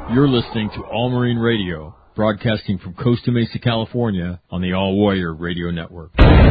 You're listening to All Marine Radio, broadcasting from Costa Mesa, California, on the All Warrior Radio Network.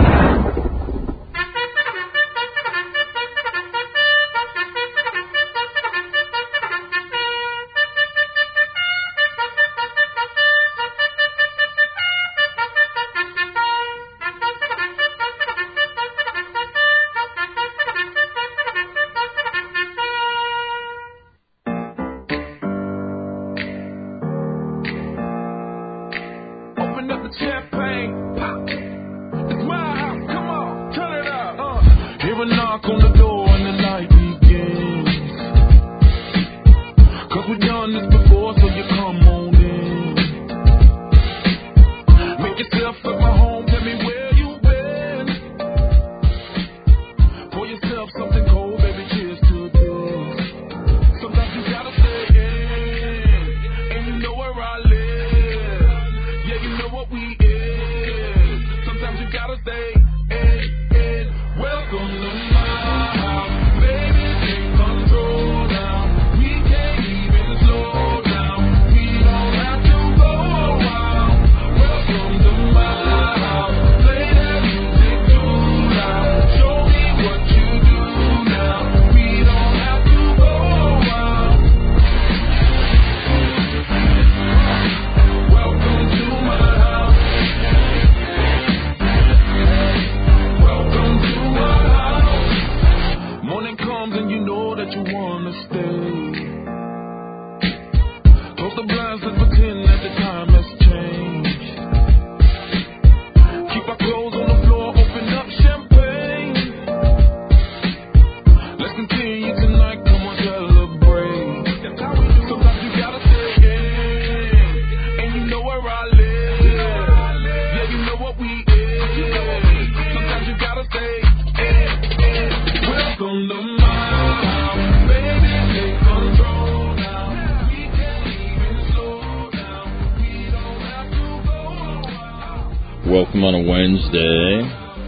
Welcome on a Wednesday,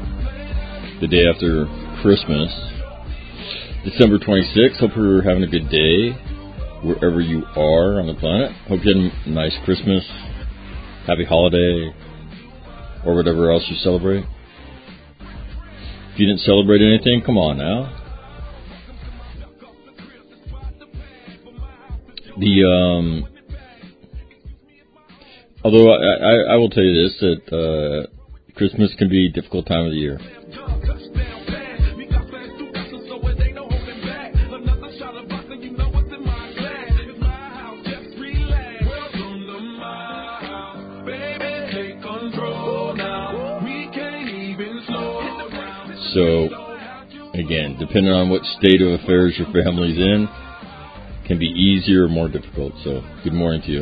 the day after Christmas, December 26th. Hope you're having a good day wherever you are on the planet. Hope you had a nice Christmas, happy holiday, or whatever else you celebrate. If you didn't celebrate anything, come on now. Although I will tell you this, that Christmas can be a difficult time of the year. So, again, depending on what state of affairs your family's in, can be easier or more difficult. So, good morning to you.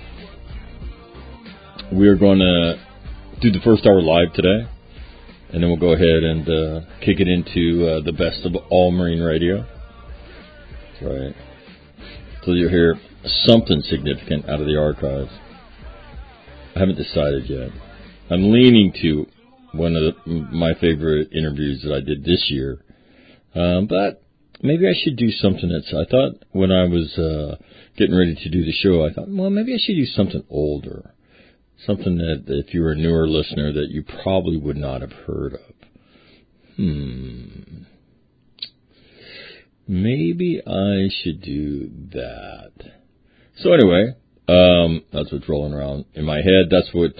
We are going to do the first hour live today, and then we'll go ahead and kick it into the best of all Marine Radio. That's right. So you'll hear something significant out of the archives. I haven't decided yet. I'm leaning to one of my favorite interviews that I did this year, but maybe I should do something that's, I thought when I was getting ready to do the show, I thought, well, maybe I should do something older. Something that, if you were a newer listener, that you probably would not have heard of. Maybe I should do that. So anyway, that's what's rolling around in my head. That's what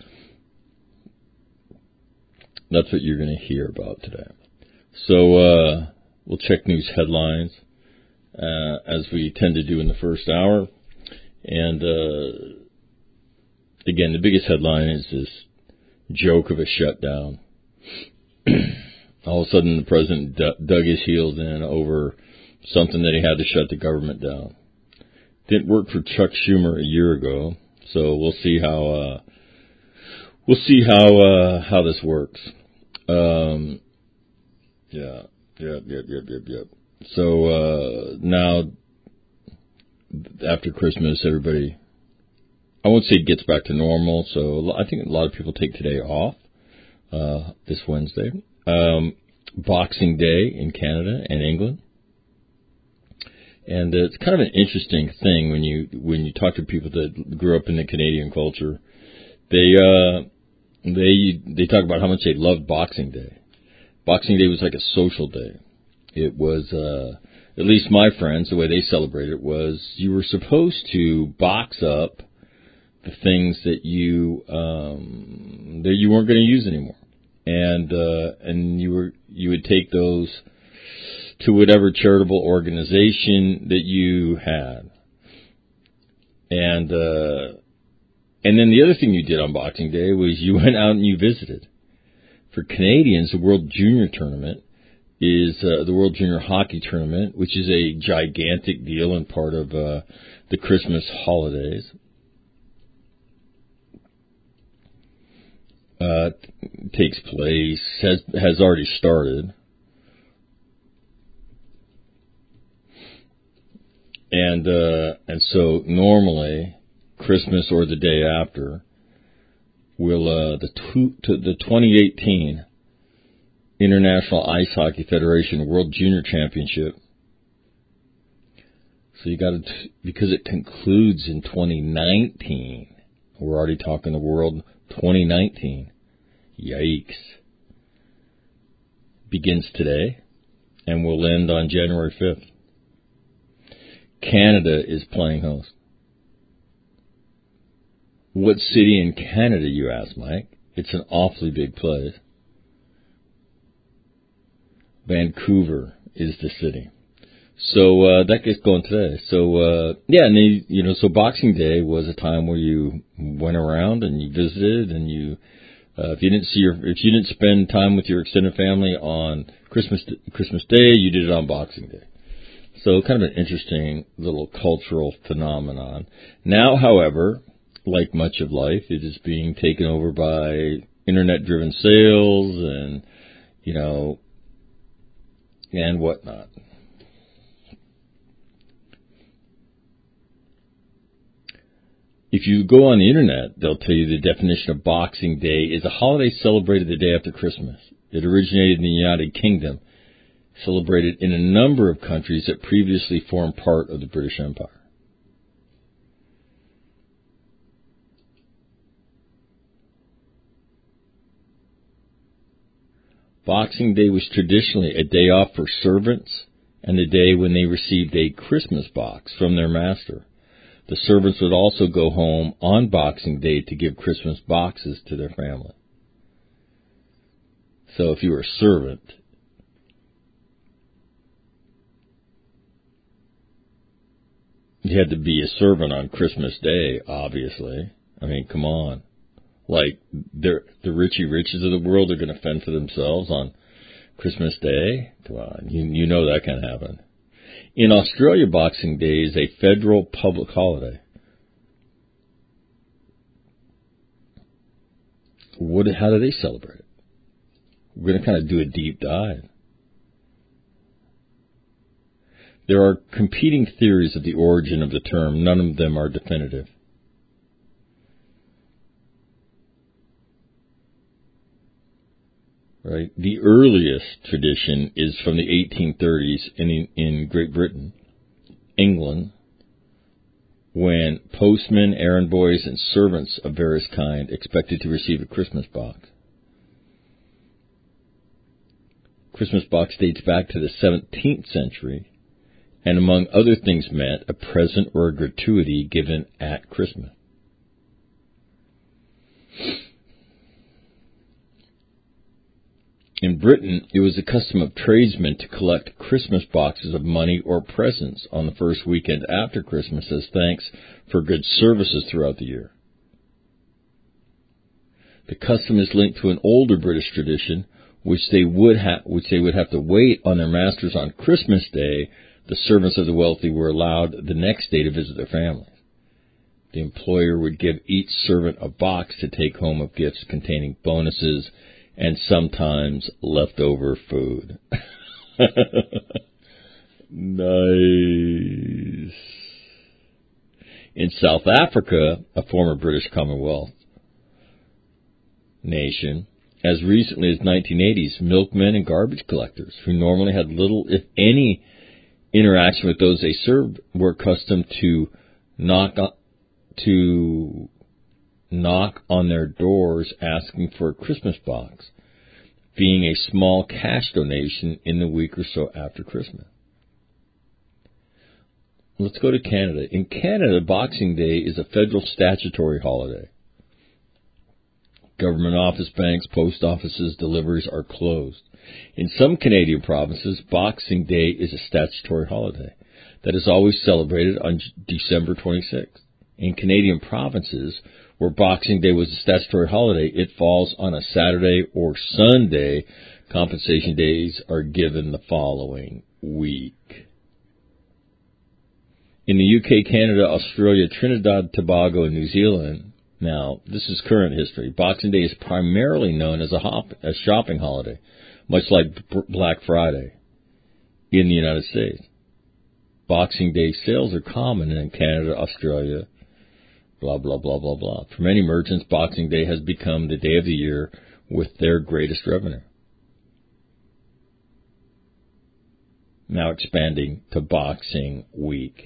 you're going to hear about today. So we'll check news headlines as we tend to do in the first hour, and. Again, the biggest headline is this joke of a shutdown. All of a sudden, the president dug his heels in over something that he had to shut the government down. Didn't work for Chuck Schumer a year ago, so we'll see how this works. Yep. So now, after Christmas, everybody, I won't say it gets back to normal, so I think a lot of people take today off, this Wednesday. Boxing Day in Canada and England. And it's kind of an interesting thing when you talk to people that grew up in the Canadian culture. They talk about how much they loved Boxing Day. Boxing Day was like a social day. It was, at least my friends, the way they celebrated it was you were supposed to box up the things that you weren't going to use anymore, and you would take those to whatever charitable organization that you had, and then the other thing you did on Boxing Day was you went out and you visited. For Canadians, the World Junior Tournament is the World Junior Hockey Tournament, which is a gigantic deal and part of the Christmas holidays. Takes place, has already started. And so normally Christmas or the day after will the 2018 International Ice Hockey Federation World Junior Championship. So you got to, because it concludes in 2019. We're already talking the World 2019. Yikes. Begins today and will end on January 5th. Canada is playing host. What city in Canada, you ask, Mike? It's an awfully big place. Vancouver is the city. So that gets going today. So so Boxing Day was a time where you went around and you visited, and you if you didn't spend time with your extended family on Christmas Day, you did it on Boxing Day. So kind of an interesting little cultural phenomenon. Now, however, like much of life, it is being taken over by internet-driven sales and and whatnot. If you go on the internet, they'll tell you the definition of Boxing Day is a holiday celebrated the day after Christmas. It originated in the United Kingdom, celebrated in a number of countries that previously formed part of the British Empire. Boxing Day was traditionally a day off for servants and the day when they received a Christmas box from their master. The servants would also go home on Boxing Day to give Christmas boxes to their family. So if you were a servant, you had to be a servant on Christmas Day, obviously. I mean, come on. Like, the Richie Riches of the world are going to fend for themselves on Christmas Day? Come on, you know that can happen. In Australia, Boxing Day is a federal public holiday. How do they celebrate it? We're going to kind of do a deep dive. There are competing theories of the origin of the term. None of them are definitive. Right. The earliest tradition is from the 1830s in Great Britain, England, when postmen, errand boys, and servants of various kind expected to receive a Christmas box. Christmas box dates back to the 17th century, and among other things meant a present or a gratuity given at Christmas. In Britain, it was the custom of tradesmen to collect Christmas boxes of money or presents on the first weekend after Christmas as thanks for good services throughout the year. The custom is linked to an older British tradition, which they would have to wait on their masters on Christmas Day. The servants of the wealthy were allowed the next day to visit their families. The employer would give each servant a box to take home of gifts containing bonuses and sometimes leftover food. Nice. In South Africa, a former British Commonwealth nation, as recently as 1980s, milkmen and garbage collectors, who normally had little, if any, interaction with those they served were accustomed to knock on their doors asking for a Christmas box, being a small cash donation in the week or so after Christmas. Let's go to Canada. In Canada, Boxing Day is a federal statutory holiday. Government office, banks, post offices, deliveries are closed. In some Canadian provinces, Boxing Day is a statutory holiday that is always celebrated on December 26th. In Canadian provinces where Boxing Day was a statutory holiday, it falls on a Saturday or Sunday. Compensation days are given the following week. In the UK, Canada, Australia, Trinidad, Tobago, and New Zealand, now this is current history, Boxing Day is primarily known as a shopping holiday, much like Black Friday in the United States. Boxing Day sales are common in Canada, Australia, blah, blah, blah, blah, blah. For many merchants, Boxing Day has become the day of the year with their greatest revenue. Now expanding to Boxing Week.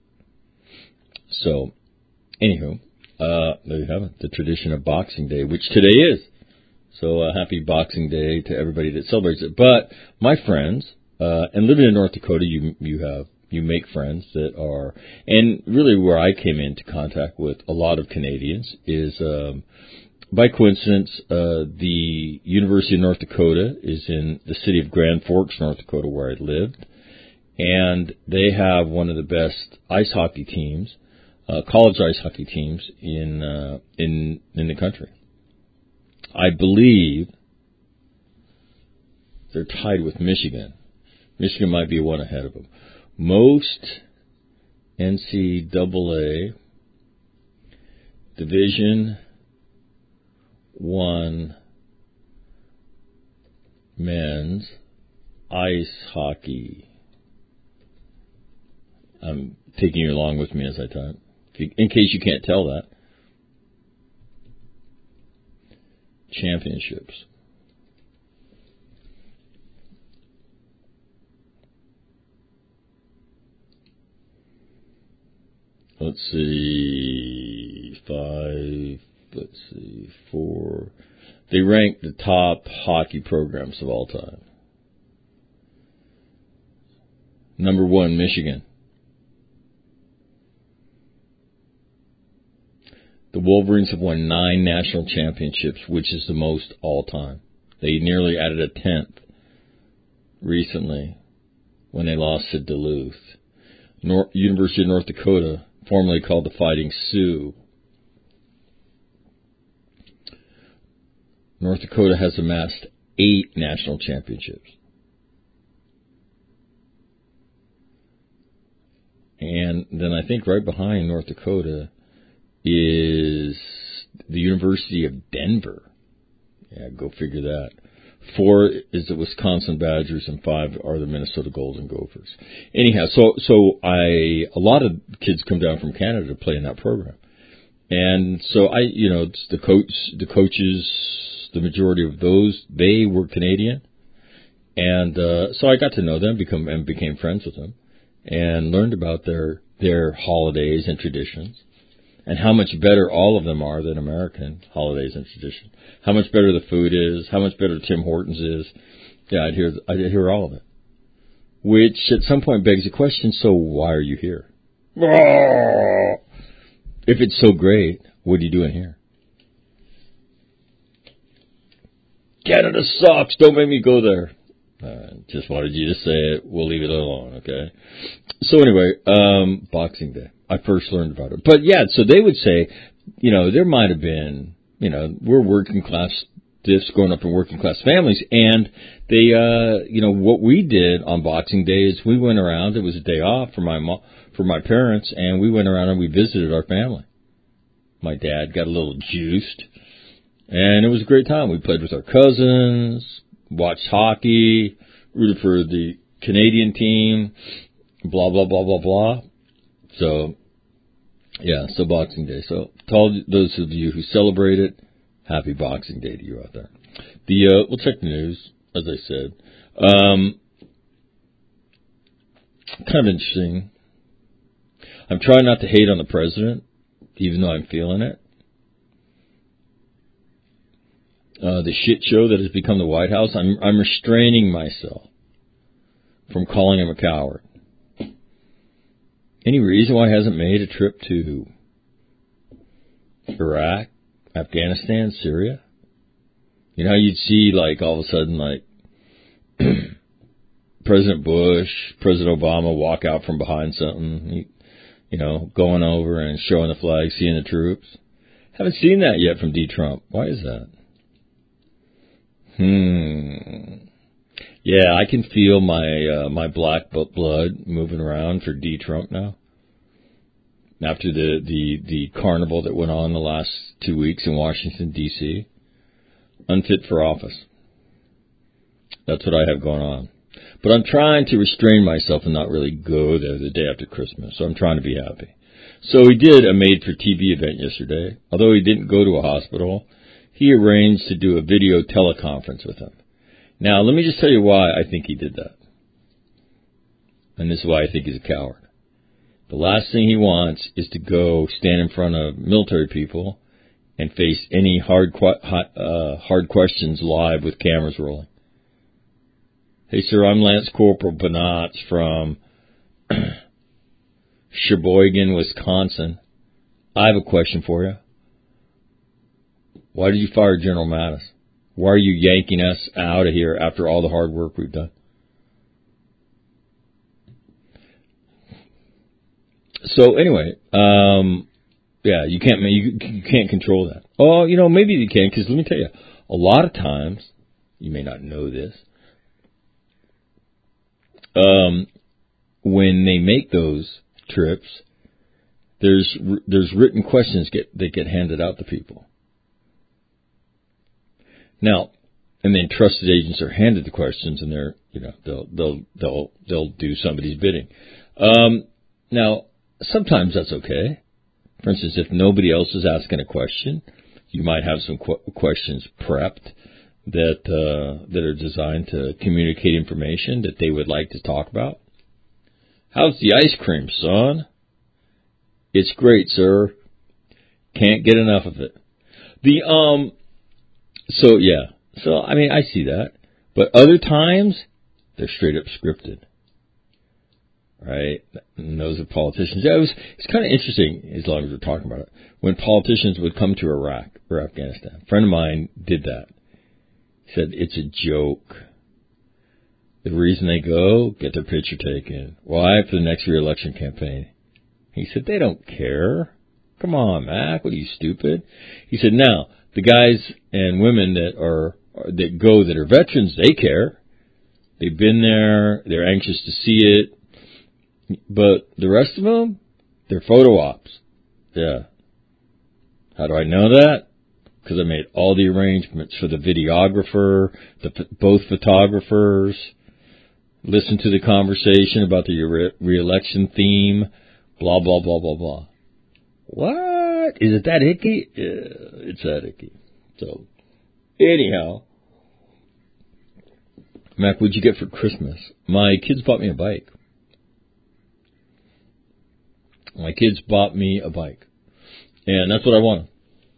So, anywho, there you have it, the tradition of Boxing Day, which today is. So, happy Boxing Day to everybody that celebrates it. But, my friends, and living in North Dakota, you make friends that are, and really where I came into contact with a lot of Canadians is, by coincidence, the University of North Dakota is in the city of Grand Forks, North Dakota, where I lived, and they have one of the best ice hockey teams, college ice hockey teams in the country. I believe they're tied with Michigan. Michigan might be one ahead of them. Most NCAA Division I men's ice hockey. I'm taking you along with me as I talk, in case you can't tell that. Championships. Let's see, 4. They rank the top hockey programs of all time. Number 1, Michigan. The Wolverines have won 9 national championships, which is the most all time. They nearly added a 10th recently when they lost to Duluth. University of North Dakota, formerly called the Fighting Sioux. North Dakota has amassed 8 national championships. And then I think right behind North Dakota is the University of Denver. Yeah, go figure that. 4 is the Wisconsin Badgers, and 5 are the Minnesota Golden Gophers. Anyhow, so a lot of kids come down from Canada to play in that program. And so the coaches, the majority of those, they were Canadian. And so I got to know them, became friends with them, and learned about their holidays and traditions, and how much better all of them are than American holidays and traditions. How much better the food is, how much better Tim Hortons is. Yeah, I'd hear all of it. Which at some point begs the question, so why are you here? If it's so great, what are you doing here? Canada sucks, don't make me go there. Just wanted you to say it. We'll leave it alone, okay? So anyway, Boxing Day. I first learned about it. But yeah, so they would say, there might have been, we're working class stiffs growing up in working class families, and they, what we did on Boxing Day is we went around. It was a day off for my parents, and we went around and we visited our family. My dad got a little juiced, and it was a great time. We played with our cousins, watched hockey, rooted for the Canadian team, blah, blah, blah, blah, blah. So, yeah, so Boxing Day. So, to all those of you who celebrate it, happy Boxing Day to you out there. We'll check the news, as I said. kind of interesting. I'm trying not to hate on the president, even though I'm feeling it. The shit show that has become the White House, I'm restraining myself from calling him a coward. Any reason why he hasn't made a trip to Iraq, Afghanistan, Syria? You know how you'd see, like, all of a sudden, like, President Bush, President Obama walk out from behind something, going over and showing the flag, seeing the troops. Haven't seen that yet from D. Trump. Why is that? Yeah, I can feel my black blood moving around for D. Trump now. After the carnival that went on the last 2 weeks in Washington, D.C. Unfit for office. That's what I have going on. But I'm trying to restrain myself and not really go there the day after Christmas. So I'm trying to be happy. So he did a made-for-TV event yesterday. Although he didn't go to a hospital, he arranged to do a video teleconference with him. Now, let me just tell you why I think he did that. And this is why I think he's a coward. The last thing he wants is to go stand in front of military people and face any hard questions live with cameras rolling. Hey, sir, I'm Lance Corporal Bonatz from Sheboygan, Wisconsin. I have a question for you. Why did you fire General Mattis? Why are you yanking us out of here after all the hard work we've done? So anyway, yeah, you can't control that. Oh, maybe you can, because let me tell you, a lot of times, you may not know this, when they make those trips, there's written questions that get handed out to people. Now, and then trusted agents are handed the questions, and they'll do somebody's bidding. Now, sometimes that's okay. For instance, if nobody else is asking a question, you might have some questions prepped that are designed to communicate information that they would like to talk about. How's the ice cream, son? It's great, sir. Can't get enough of it. So I mean, I see that. But other times, they're straight up scripted. Right? And those are politicians. Yeah, it's kind of interesting, as long as we're talking about it, when politicians would come to Iraq or Afghanistan. A friend of mine did that. He said, it's a joke. The reason they go, get their picture taken. Why? For the next re-election campaign. He said, they don't care. Come on, Mac. What are you, stupid? He said, now, the guys and women that are veterans, they care. They've been there. They're anxious to see it. But the rest of them, they're photo ops. Yeah. How do I know that? Because I made all the arrangements for the videographer, both photographers, listened to the conversation about the re-election theme, blah, blah, blah, blah, blah. What? Is it that icky? Yeah, it's that icky. So, anyhow, Mac, what'd you get for Christmas? My kids bought me a bike. My kids bought me a bike. And that's what I wanted.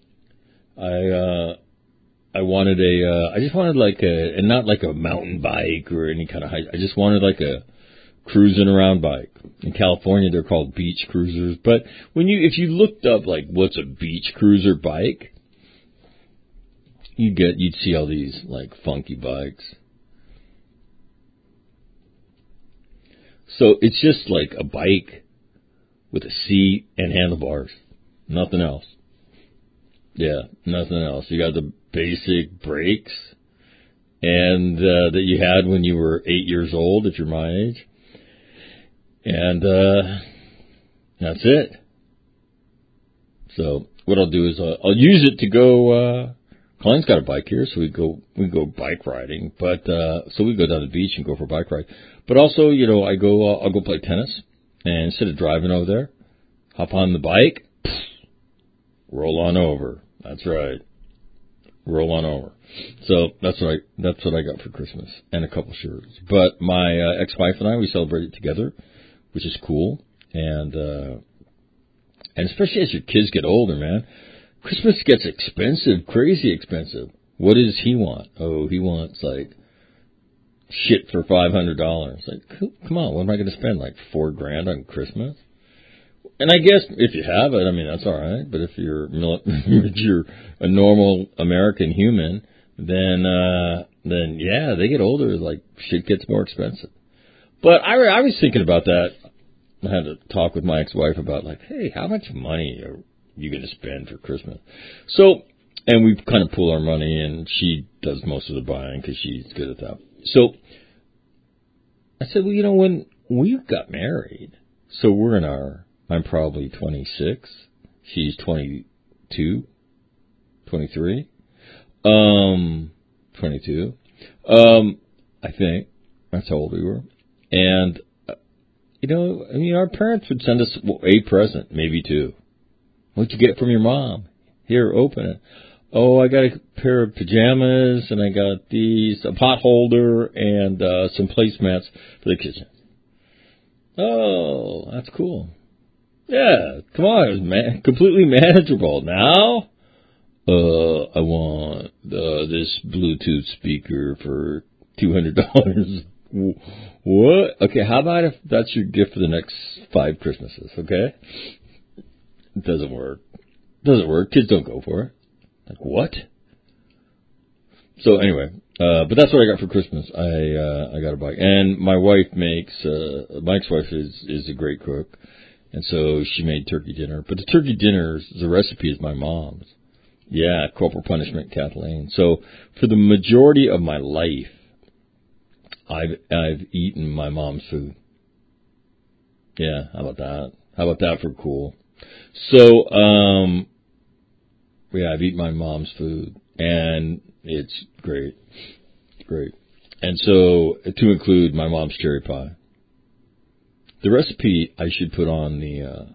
I wanted I just wanted and not like a mountain bike or any kind of hike. I just wanted like a cruising around bike. In California, they're called beach cruisers. But if you looked up like what's a beach cruiser bike, you'd see all these like funky bikes. So it's just like a bike with a seat and handlebars. Nothing else. Yeah, nothing else. You got the basic brakes and that you had when you were 8 years old, if you're my age. And that's it. So what I'll do is I'll use it to go. Colleen's got a bike here, so we go bike riding. But so we go down to the beach and go for a bike ride. But also, I'll go play tennis, and instead of driving over there, hop on the bike, roll on over. That's right, roll on over. So that's what I got for Christmas, and a couple shirts. But my ex-wife and I, we celebrated together. which is cool. And especially as your kids get older, man, Christmas gets expensive, crazy expensive. What does he want? Oh, he wants like shit for $500. Like, come on, what am I going to spend? Like $4,000 on Christmas? And I guess if you have it, I mean, that's all right. But if you're if you're a normal American human, then yeah, they get older. Like shit gets more expensive. But I was thinking about that. I had to talk with my ex-wife about like, hey, how much money are you going to spend for Christmas? So, and we kind of pool our money, and she does most of the buying because she's good at that. So I said, well, you know, when we got married, so we're in our, I'm probably 26, she's 22, 23, 22, I think that's how old we were, and. You know, I mean, our parents would send us a present, maybe two. What'd you get from your mom? Here, open it. Oh, I got a pair of pajamas, and I got a pot holder, and some placemats for the kitchen. Oh, that's cool. Yeah, come on, it was completely manageable. Now, I want this Bluetooth speaker for $200. What? Okay, how about if that's your gift for the next 5 Christmases, okay? It doesn't work. Kids don't go for it. Like, what? So anyway, but that's what I got for Christmas. I got a bike. And my wife makes, my ex-wife is a great cook. And so she made turkey dinner. But the turkey dinner, the recipe is my mom's. Yeah, Corporal Punishment Kathleen. So for the majority of my life, I've eaten my mom's food. Yeah, how about that? How about that for cool? So, yeah, I've eaten my mom's food, and it's great. Great. And so, to include my mom's cherry pie. The recipe I should put on the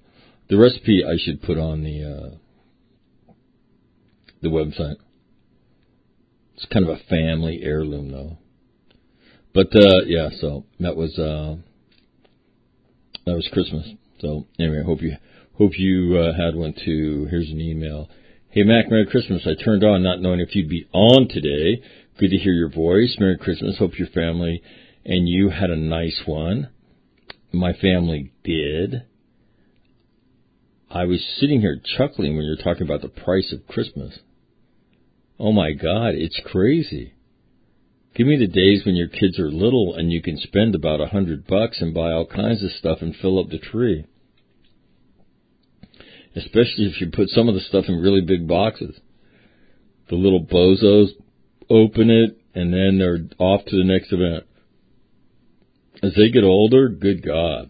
website. It's kind of a family heirloom, though. But, yeah, so that was Christmas. So anyway, I hope you had one too. Here's an email. Hey Mac, Merry Christmas. I turned on not knowing if you'd be on today. Good to hear your voice. Merry Christmas. Hope your family and you had a nice one. My family did. I was sitting here chuckling when you were talking about the price of Christmas. Oh my God, it's crazy. Give me the days when your kids are little and you can spend about $100 and buy all kinds of stuff and fill up the tree. Especially if you put some of the stuff in really big boxes. The little bozos open it and then they're off to the next event. As they get older, good God.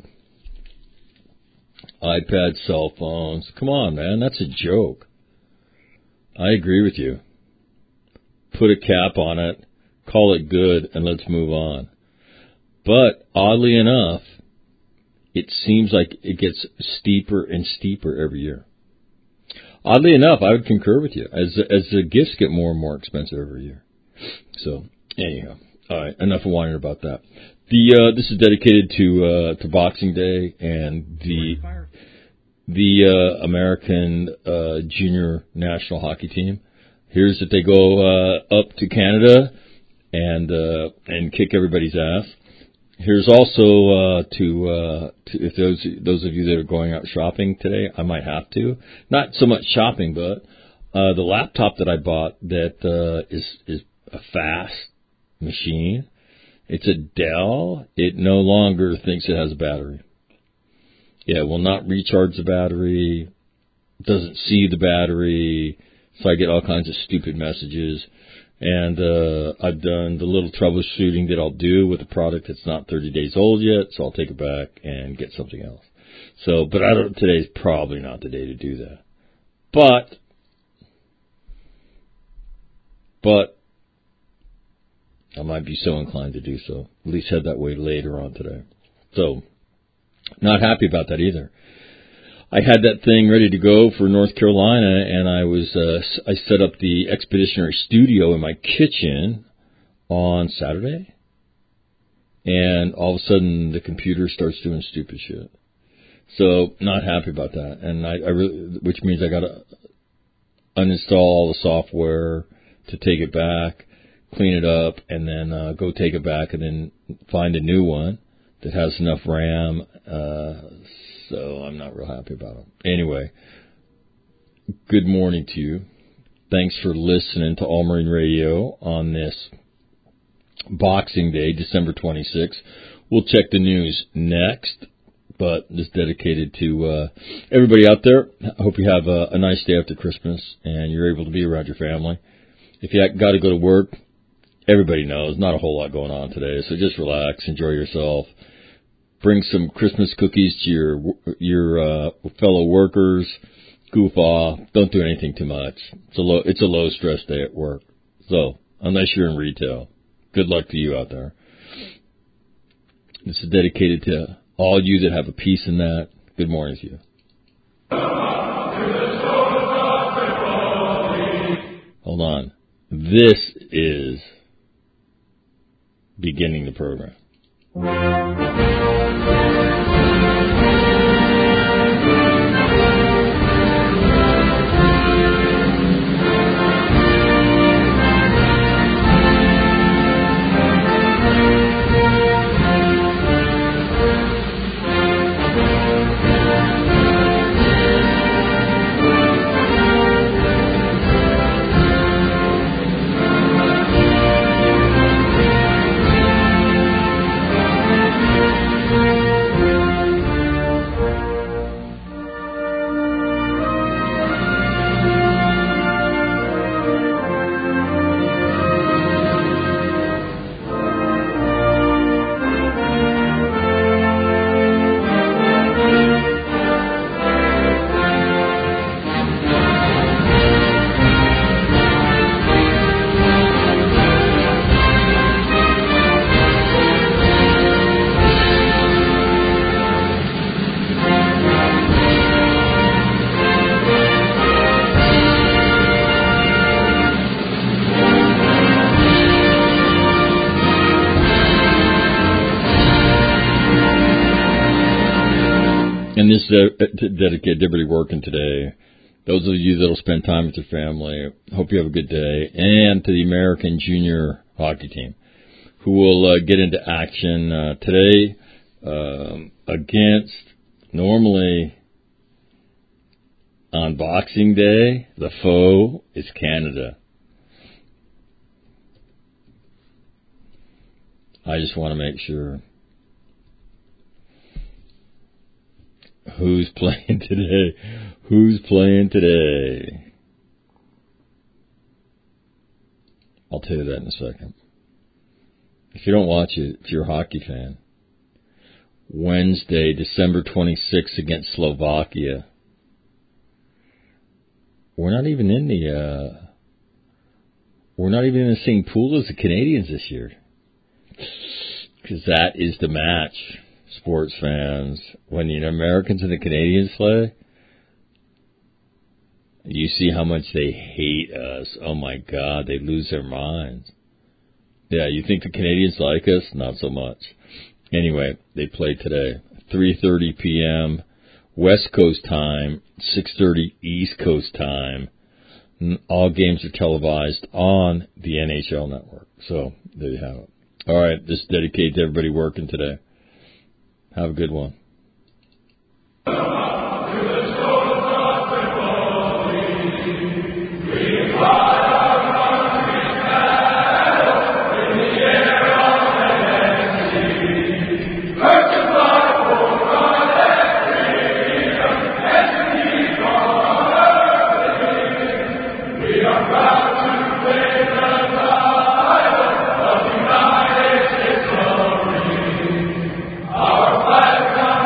iPads, cell phones. Come on, man, that's a joke. I agree with you. Put a cap on it. Call it good, and let's move on. But, oddly enough, it seems like it gets steeper and steeper every year. Oddly enough, I would concur with you, as the gifts get more and more expensive every year. So, anyhow, all right, enough of whining about that. This is dedicated to Boxing Day and the American junior national hockey team. Here's that they go up to Canada and kick everybody's ass. Here's also to if those of you that are going out shopping today, I might have to. Not so much shopping, but the laptop that I bought that is a fast machine. It's a Dell. It no longer thinks it has a battery. Yeah, it will not recharge the battery. Doesn't see the battery. So I get all kinds of stupid messages. And I've done the little troubleshooting that I'll do with a product that's not 30 days old yet, so I'll take it back and get something else. So, but today's probably not the day to do that. But I might be so inclined to do so. At least head that way later on today. So, not happy about that either. I had that thing ready to go for North Carolina, and I set up the Expeditionary Studio in my kitchen on Saturday. and all of a sudden the computer starts doing stupid shit. So not happy about that, and I really, which means I got to uninstall all the software to take it back, clean it up, and then go take it back, and then find a new one that has enough RAM. So I'm not real happy about it. Anyway, good morning to you. Thanks for listening to All Marine Radio on this Boxing Day, December 26th. We'll check the news next, but this is dedicated to everybody out there. I hope you have a nice day after Christmas and you're able to be around your family. If you got to go to work, everybody knows not a whole lot going on today, so just relax, enjoy yourself. Bring some Christmas cookies to your fellow workers. Goof off. Don't do anything too much. It's a low stress day at work. So unless you're in retail, good luck to you out there. This is dedicated to all you that have a piece in that. Good morning to you. Hold on. This is beginning the program. And this is dedicated to everybody working today. Those of you that will spend time with your family, hope you have a good day. And to the American Junior Hockey Team, who will get into action today against, normally on Boxing Day, the foe is Canada. I just want to make sure. Who's playing today? Who's playing today? I'll tell you that in a second. If you don't watch it, if you're a hockey fan, Wednesday, December 26th against Slovakia. We're not even in the same pool as the Canadians this year. Because that is the match. Sports fans, when the Americans and the Canadians play, you see how much they hate us. Oh my God, they lose their minds. Yeah, you think the Canadians like us? Not so much. Anyway, they play today, 3:30 p.m. West Coast time, 6:30 East Coast time. All games are televised on the NHL network. So there you have it. All right, this is dedicated to everybody working today. Have a good one. Our flag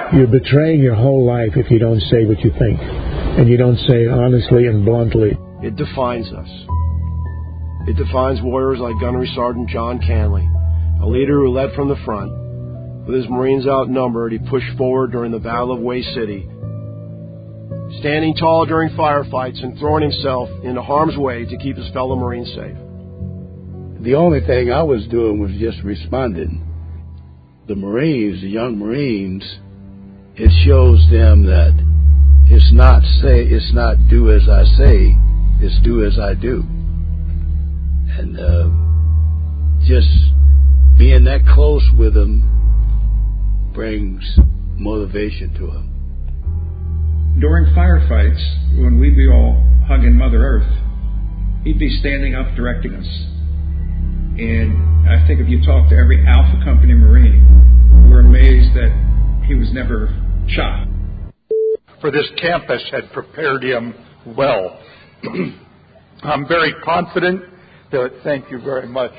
You're betraying your whole life if you don't say what you think, and you don't say it honestly and bluntly. It defines us. It defines warriors like Gunnery Sergeant John Canley, a leader who led from the front. With his Marines outnumbered, he pushed forward during the Battle of Way City, standing tall during firefights and throwing himself into harm's way to keep his fellow Marines safe. The only thing I was doing was just responding. The Marines, the young Marines, it shows them that it's not do as I say, it's do as I do. And just being that close with them brings motivation to them. During firefights, when we'd be all hugging Mother Earth, he'd be standing up directing us. And I think if you talk to every Alpha Company Marine, we're amazed that he was never shot. For this campus had prepared him well. I'm very confident that, thank you very much.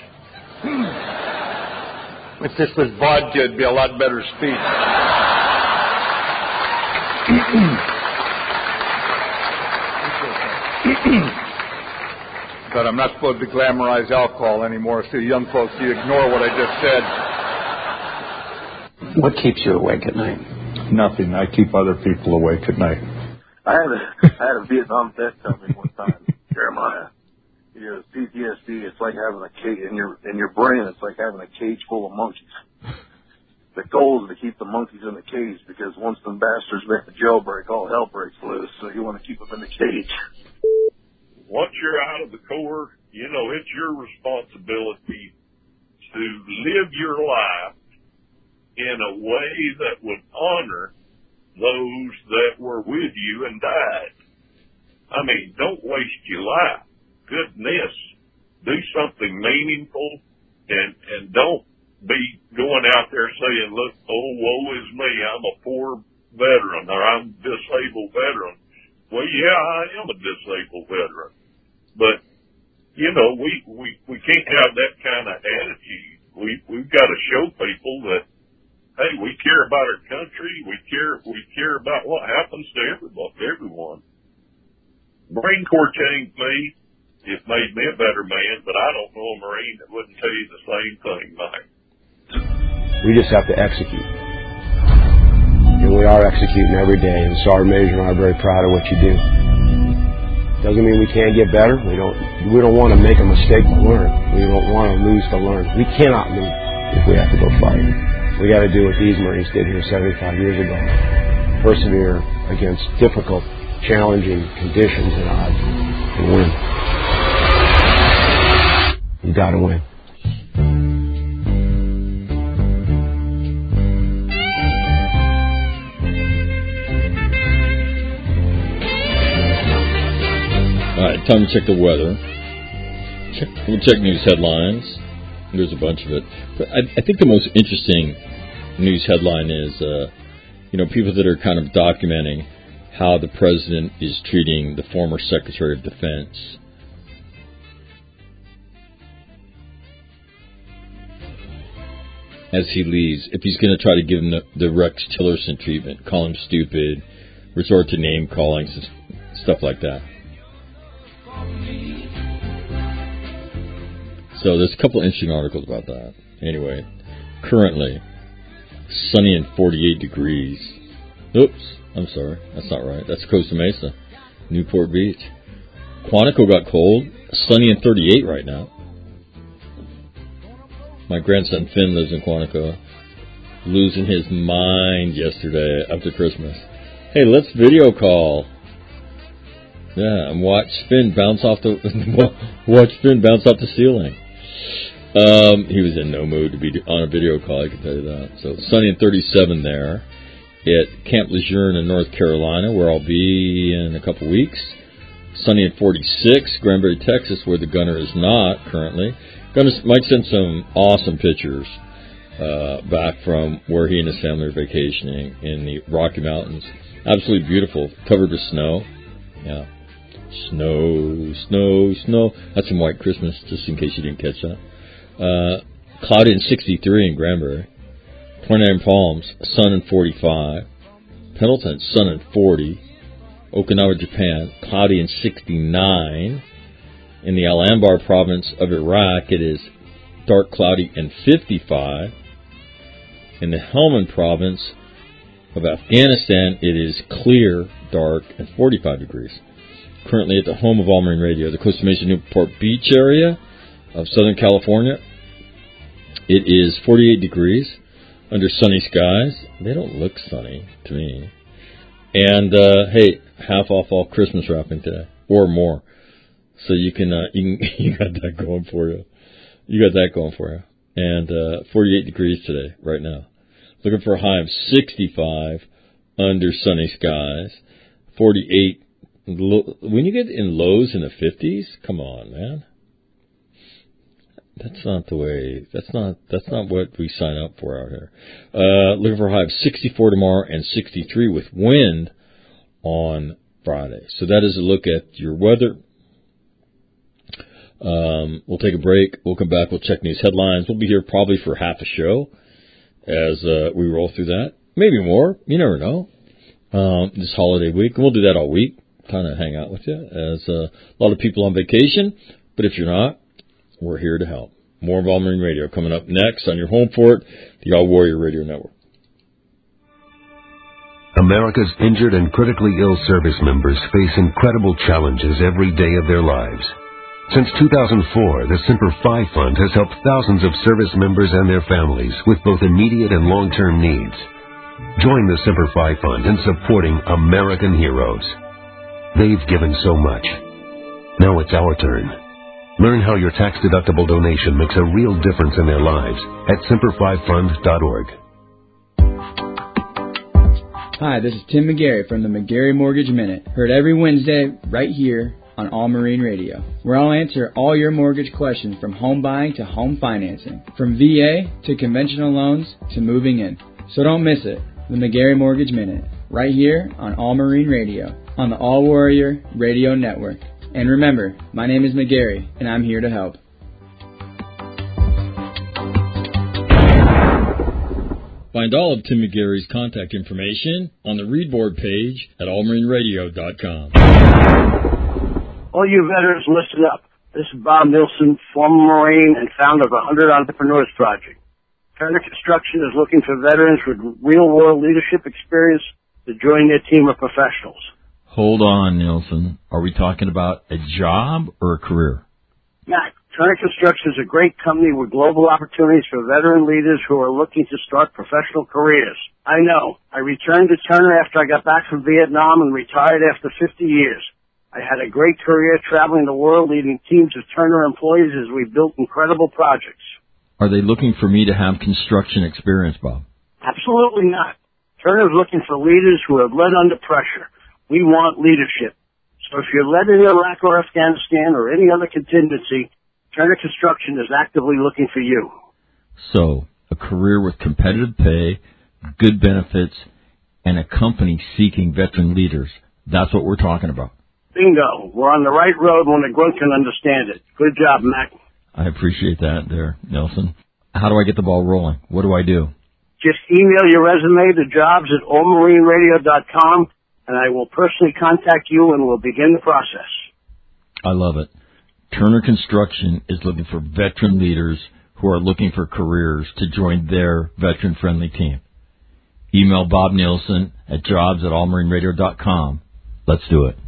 If this was vodka, it'd be a lot better speech. But I'm not supposed to glamorize alcohol anymore, so young folks, you ignore what I just said. What keeps you awake at night? Nothing. I keep other people awake at night. I had a Vietnam vet tell me one time, Jeremiah, PTSD, it's like having a cage in your brain, it's like having a cage full of monkeys. The goal is to keep the monkeys in the cage, because once the bastards make the jailbreak, all hell breaks loose, so you want to keep them in the cage. Once you're out of the Corps, it's your responsibility to live your life in a way that would honor those that were with you and died. I mean, don't waste your life. Goodness, do something meaningful, and don't be going out there saying, look, oh, woe is me, I'm a poor veteran, or I'm a disabled veteran. Well, yeah, I am a disabled veteran. But, we can't have that kind of attitude. We've got to show people that, hey, we care about our country. We care about what happens to everyone. Marine Corps changed me. It made me a better man, but I don't know a Marine that wouldn't tell you the same thing, Mike. We just have to execute. And we are executing every day, and Sergeant Major and I are very proud of what you do. Doesn't mean we can't get better. We don't want to make a mistake to learn. We don't want to lose to learn. We cannot lose if we have to go fight. We got to do what these Marines did here 75 years ago. Persevere against difficult, challenging conditions and odds and win. You got to win. All right, time to check the weather. We'll check news headlines. There's a bunch of it. But I think the most interesting news headline is, people that are kind of documenting how the president is treating the former Secretary of Defense. As he leaves, if he's going to try to give him the Rex Tillerson treatment, call him stupid, resort to name callings and stuff like that. So there's a couple interesting articles about that. Anyway, currently, sunny and 48 degrees. Oops, I'm sorry. That's not right. That's Costa Mesa, Newport Beach. Quantico got cold. Sunny and 38 right now. My grandson Finn lives in Quantico. Losing his mind yesterday after Christmas. Hey, let's video call. Yeah, and watch Finn bounce off the ceiling. He was in no mood to be on a video call, I can tell you that. So sunny and 37 there at Camp Lejeune in North Carolina, where I'll be in a couple weeks. Sunny and 46, Granbury, Texas, where the gunner is not currently. Gunner might send some awesome pictures back from where he and his family are vacationing in the Rocky Mountains. Absolutely beautiful, covered with snow. Yeah. Snow, snow, snow. That's from White Christmas, just in case you didn't catch that. Cloudy and 63 in Granbury. 29 Palms, sun and 45. Pendleton, sun and 40. Okinawa, Japan, cloudy and 69. In the Al-Anbar province of Iraq, it is dark, cloudy, and 55. In the Helmand province of Afghanistan, it is clear, dark, and 45 degrees. Currently at the home of All Marine Radio, the Costa Mesa Newport Beach area of Southern California, it is 48 degrees under sunny skies. They don't look sunny to me. And, hey, half off all Christmas wrapping today, or more. So you got that going for you. You got that going for you. And 48 degrees today, right now. Looking for a high of 65 under sunny skies. 48. When you get in lows in the 50s, come on, man. That's not the way. That's not what we sign up for out here. Looking for a high of 64 tomorrow and 63 with wind on Friday. So that is a look at your weather. We'll take a break. We'll come back. We'll check news headlines. We'll be here probably for half a show as we roll through that. Maybe more. You never know. This holiday week. And we'll do that all week. Kind of hang out with you as a lot of people on vacation. But if you're not, we're here to help. More of All Marine Radio coming up next on your home for it, the All Warrior Radio Network. America's injured and critically ill service members face incredible challenges every day of their lives. Since 2004, the Semper Fi Fund has helped thousands of service members and their families with both immediate and long-term needs. Join the Semper Fi Fund in supporting American heroes. They've given so much. Now it's our turn. Learn how your tax-deductible donation makes a real difference in their lives at SemperFiFund.org. Hi, this is Tim McGarry from the McGarry Mortgage Minute. Heard every Wednesday right here on All Marine Radio, where I'll answer all your mortgage questions from home buying to home financing, from VA to conventional loans to moving in. So don't miss it. The McGarry Mortgage Minute, right here on All Marine Radio, on the All Warrior Radio Network. And remember, my name is McGarry, and I'm here to help. Find all of Tim McGarry's contact information on the Readboard page at allmarineradio.com. All you veterans, listen up. This is Bob Nilsson, former Marine and founder of 100 Entrepreneurs Project. Turner Construction is looking for veterans with real-world leadership experience to join their team of professionals. Hold on, Nilsson. Are we talking about a job or a career? Matt, Turner Construction is a great company with global opportunities for veteran leaders who are looking to start professional careers. I know. I returned to Turner after I got back from Vietnam and retired after 50 years. I had a great career traveling the world leading teams of Turner employees as we built incredible projects. Are they looking for me to have construction experience, Bob? Absolutely not. Turner is looking for leaders who have led under pressure. We want leadership. So if you're led in Iraq or Afghanistan or any other contingency, Turner Construction is actively looking for you. So, a career with competitive pay, good benefits, and a company seeking veteran leaders. That's what we're talking about. Bingo. We're on the right road when the grunt can understand it. Good job, Mac. I appreciate that there, Nelson. How do I get the ball rolling? What do I do? Just email your resume to jobs@allmarineradio.com, and I will personally contact you and we'll begin the process. I love it. Turner Construction is looking for veteran leaders who are looking for careers to join their veteran-friendly team. Email Bob Nilsson at jobs@allmarineradio.com. Let's do it.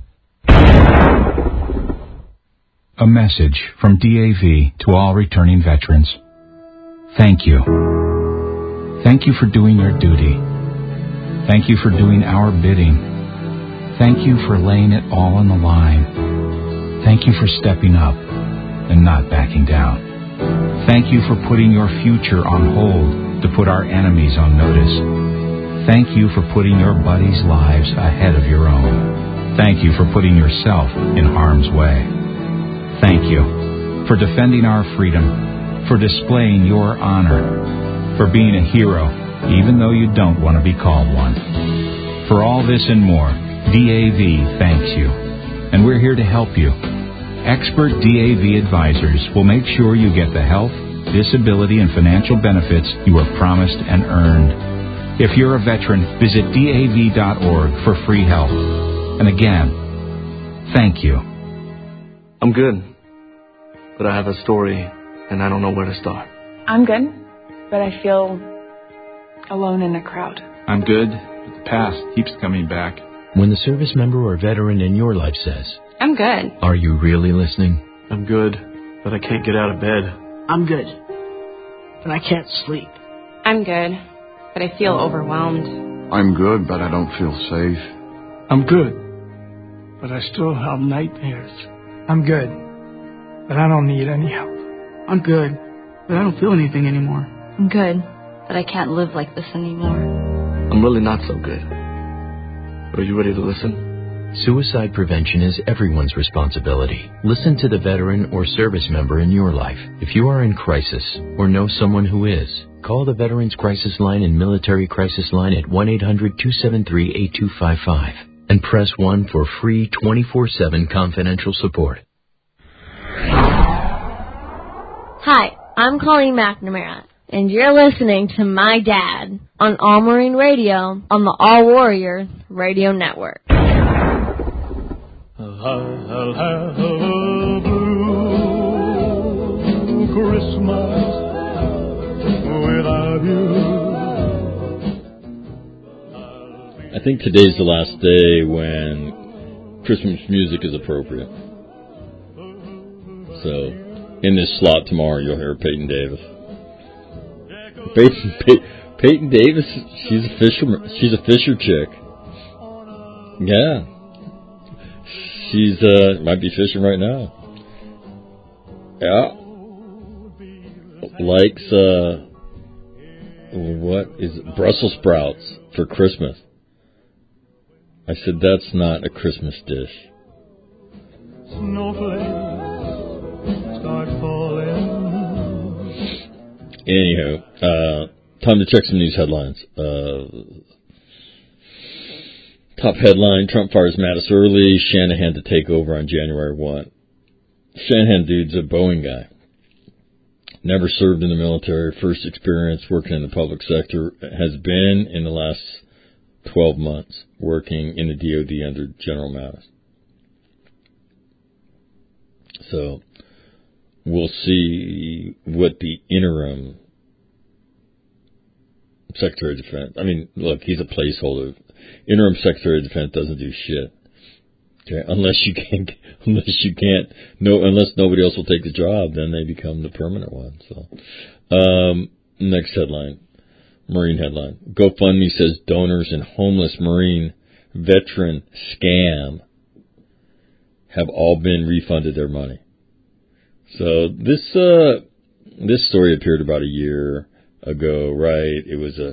A message from DAV to all returning veterans. Thank you. Thank you for doing your duty. Thank you for doing our bidding. Thank you for laying it all on the line. Thank you for stepping up and not backing down. Thank you for putting your future on hold to put our enemies on notice. Thank you for putting your buddies' lives ahead of your own. Thank you for putting yourself in harm's way. Thank you for defending our freedom, for displaying your honor, for being a hero, even though you don't want to be called one. For all this and more, DAV thanks you, and we're here to help you. Expert DAV advisors will make sure you get the health, disability, and financial benefits you were promised and earned. If you're a veteran, visit DAV.org for free help. And again, thank you. I'm good, but I have a story, and I don't know where to start. I'm good, but I feel alone in a crowd. I'm good, but the past keeps coming back. When the service member or veteran in your life says, I'm good. Are you really listening? I'm good, but I can't get out of bed. I'm good, but I can't sleep. I'm good, but I feel overwhelmed. I'm good, but I don't feel safe. I'm good, but I still have nightmares. I'm good, but I don't need any help. I'm good, but I don't feel anything anymore. I'm good, but I can't live like this anymore. I'm really not so good. But are you ready to listen? Suicide prevention is everyone's responsibility. Listen to the veteran or service member in your life. If you are in crisis or know someone who is, call the Veterans Crisis Line and Military Crisis Line at 1-800-273-8255 and press 1 for free 24/7 confidential support. Hi, I'm Colleen McNamara, and you're listening to my dad on All Marine Radio on the All Warrior Radio Network. I'll have a blue Christmas without you. I think today's the last day when Christmas music is appropriate. So, in this slot tomorrow, you'll hear Peyton Davis. Peyton Davis, she's a fisherman. She's a fisher chick. Yeah. She's might be fishing right now. Yeah. Likes what is it? Brussels sprouts for Christmas. I said that's not a Christmas dish. Snowflakes start falling. Anyhow, time to check some news headlines. Top headline, Trump fires Mattis early, Shanahan to take over on January 1. Shanahan dude's a Boeing guy. Never served in the military. First experience working in the public sector has been in the last 12 months working in the DOD under General Mattis. So we'll see what the interim Secretary of Defense. I mean, look, he's a placeholder. Interim Secretary of Defense doesn't do shit. Okay, unless nobody else will take the job, then they become the permanent one. So, next headline, Marine headline. GoFundMe says donors in homeless Marine veteran scam have all been refunded their money. So this story appeared about a year ago, right? It was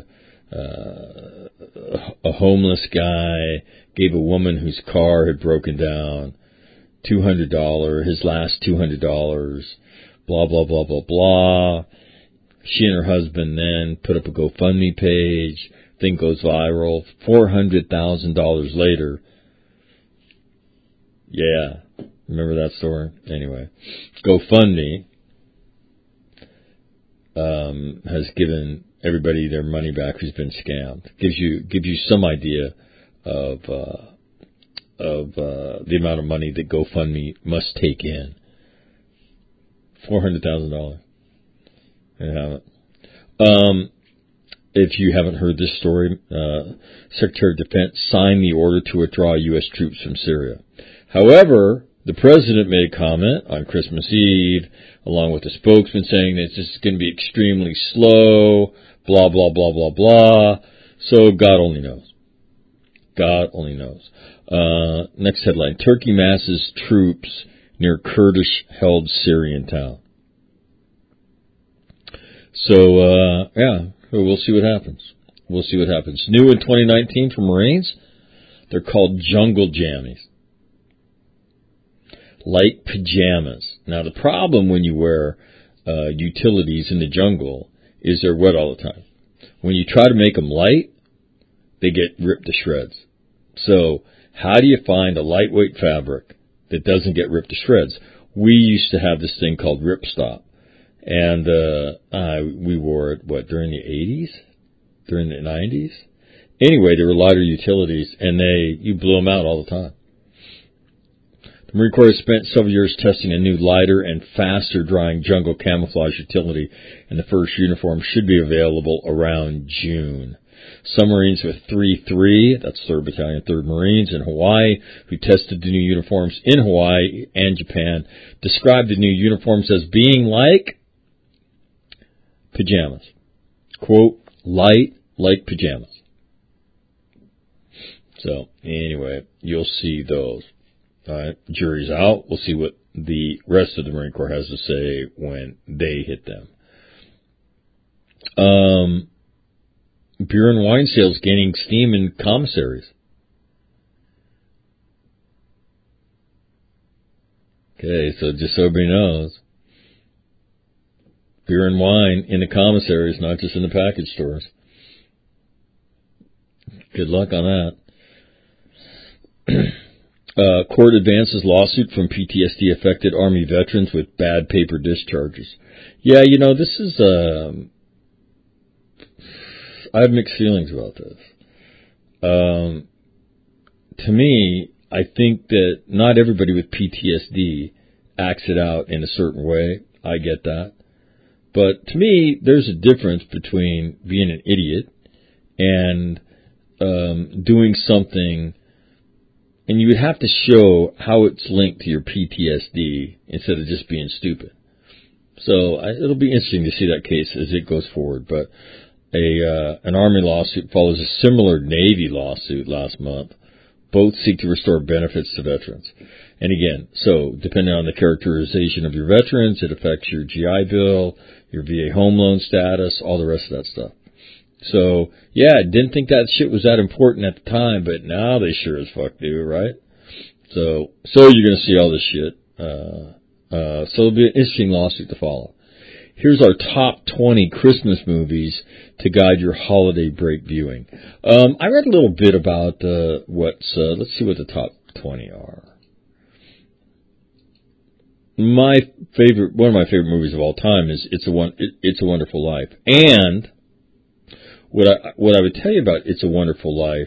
a homeless guy gave a woman whose car had broken down $200, his last $200, blah, blah, blah, blah, blah. She and her husband then put up a GoFundMe page. Thing goes viral. $400,000 later. Yeah. Remember that story? Anyway. GoFundMe has given everybody their money back who's been scammed. Gives you some idea of the amount of money that GoFundMe must take in. $400,000. And haven't. If you haven't heard this story, Secretary of Defense signed the order to withdraw U.S. troops from Syria. However, the president made a comment on Christmas Eve, along with the spokesman, saying that this is going to be extremely slow, blah, blah, blah, blah, blah. So God only knows. God only knows. Next headline, Turkey masses troops near Kurdish-held Syrian town. So, we'll see what happens. We'll see what happens. New in 2019 for Marines, they're called jungle jammies. Light pajamas. Now, the problem when you wear utilities in the jungle is they're wet all the time. When you try to make them light, they get ripped to shreds. So, how do you find a lightweight fabric that doesn't get ripped to shreds? We used to have this thing called Ripstop. And we wore it, during the 80s? during the 90s. Anyway, they were lighter utilities, and you blew them out all the time. The Marine Corps has spent several years testing a new lighter and faster drying jungle camouflage utility, and the first uniform should be available around June. Some Marines with 3-3, that's 3rd Battalion, 3rd Marines in Hawaii, who tested the new uniforms in Hawaii and Japan, described the new uniforms as being like pajamas. Quote, light like pajamas. So, anyway, you'll see those. All right, jury's out. We'll see what the rest of the Marine Corps has to say when they hit them. Beer and wine sales gaining steam in commissaries. Okay, so just so everybody knows, beer and wine in the commissaries, not just in the package stores. Good luck on that. Court advances lawsuit from PTSD-affected Army veterans with bad paper discharges. Yeah, this is... I have mixed feelings about this. To me, I think that not everybody with PTSD acts it out in a certain way. I get that. But to me, there's a difference between being an idiot and doing something, and you would have to show how it's linked to your PTSD instead of just being stupid. So it'll be interesting to see that case as it goes forward. But an Army lawsuit follows a similar Navy lawsuit last month. Both seek to restore benefits to veterans. And again, so depending on the characterization of your veterans, it affects your GI Bill, your VA home loan status, all the rest of that stuff. So, yeah, didn't think that shit was that important at the time, but now they sure as fuck do, right? So you're going to see all this shit. So it'll be an interesting lawsuit to follow. Here's our top 20 Christmas movies to guide your holiday break viewing. I read a little bit about let's see what the top 20 are. One of my favorite movies of all time is It's a Wonderful Life. And what I would tell you about It's a Wonderful Life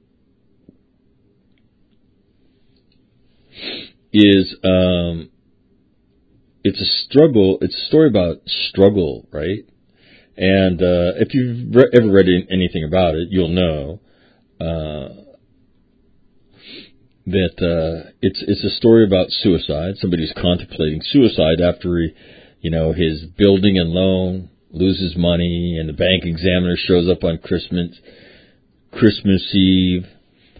is it's a struggle. It's a story about struggle, right? And if you've ever read anything about it, you'll know that it's a story about suicide. Somebody's contemplating suicide after his building and loan loses money, and the bank examiner shows up on Christmas Eve,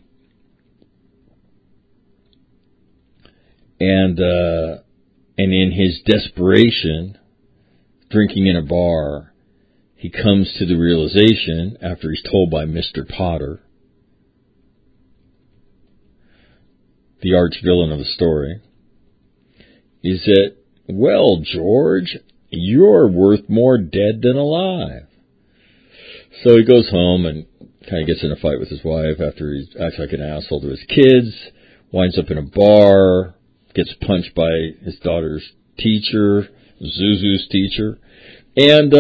and in his desperation, drinking in a bar, he comes to the realization, after he's told by Mr. Potter, the arch-villain of the story, is that, well, George, you're worth more dead than alive. So he goes home and kind of gets in a fight with his wife after he acts like an asshole to his kids, winds up in a bar, gets punched by his daughter's teacher, Zuzu's teacher, and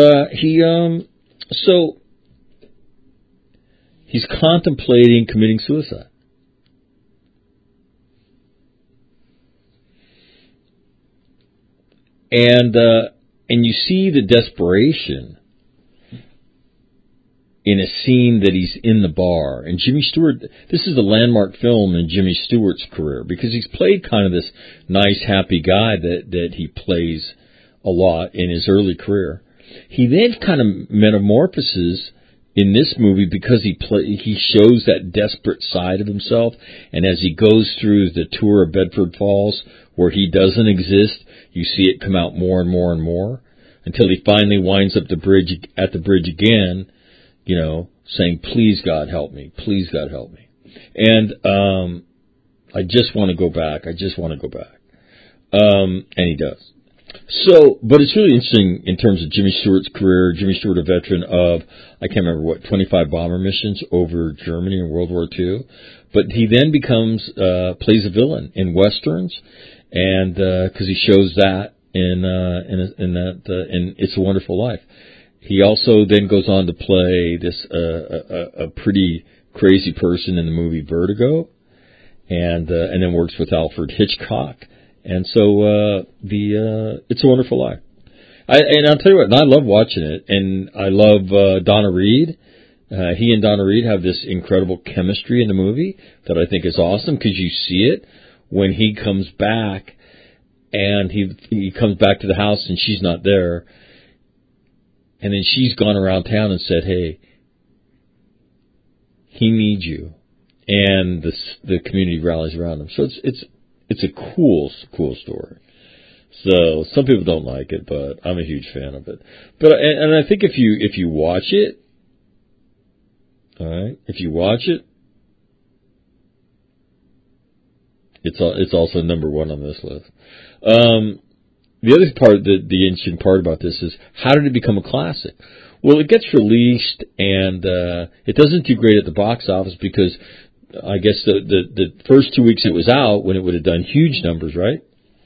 he's contemplating committing suicide. And you see the desperation in a scene that he's in the bar. And Jimmy Stewart, this is a landmark film in Jimmy Stewart's career, because he's played kind of this nice, happy guy that he plays a lot in his early career. He then kind of metamorphoses in this movie because he shows that desperate side of himself, and as he goes through the tour of Bedford Falls, where he doesn't exist, you see it come out more and more and more, until he finally winds up at the bridge again, saying, "Please God help me, please God help me." And I just want to go back. And he does. So, but it's really interesting in terms of Jimmy Stewart's career. Jimmy Stewart, a veteran of, I can't remember 25 bomber missions over Germany in World War II. But he then plays a villain in westerns, and because he shows that in It's a Wonderful Life. He also then goes on to play this a pretty crazy person in the movie Vertigo, and then works with Alfred Hitchcock. And so It's a Wonderful Life. I'll tell you what, and I love watching it, and I love Donna Reed. He and Donna Reed have this incredible chemistry in the movie that I think is awesome, because you see it when he comes back, and he comes back to the house and she's not there, and then she's gone around town and said, hey, he needs you, and the community rallies around him. So it's a cool story. So some people don't like it, but I'm a huge fan of it. But and I think if you watch it, all right, if you watch it, it's also number one on this list. The other part, the interesting part about this is, how did it become a classic? Well, it gets released, and it doesn't do great at the box office, because I guess the first 2 weeks it was out, when it would have done huge numbers, right?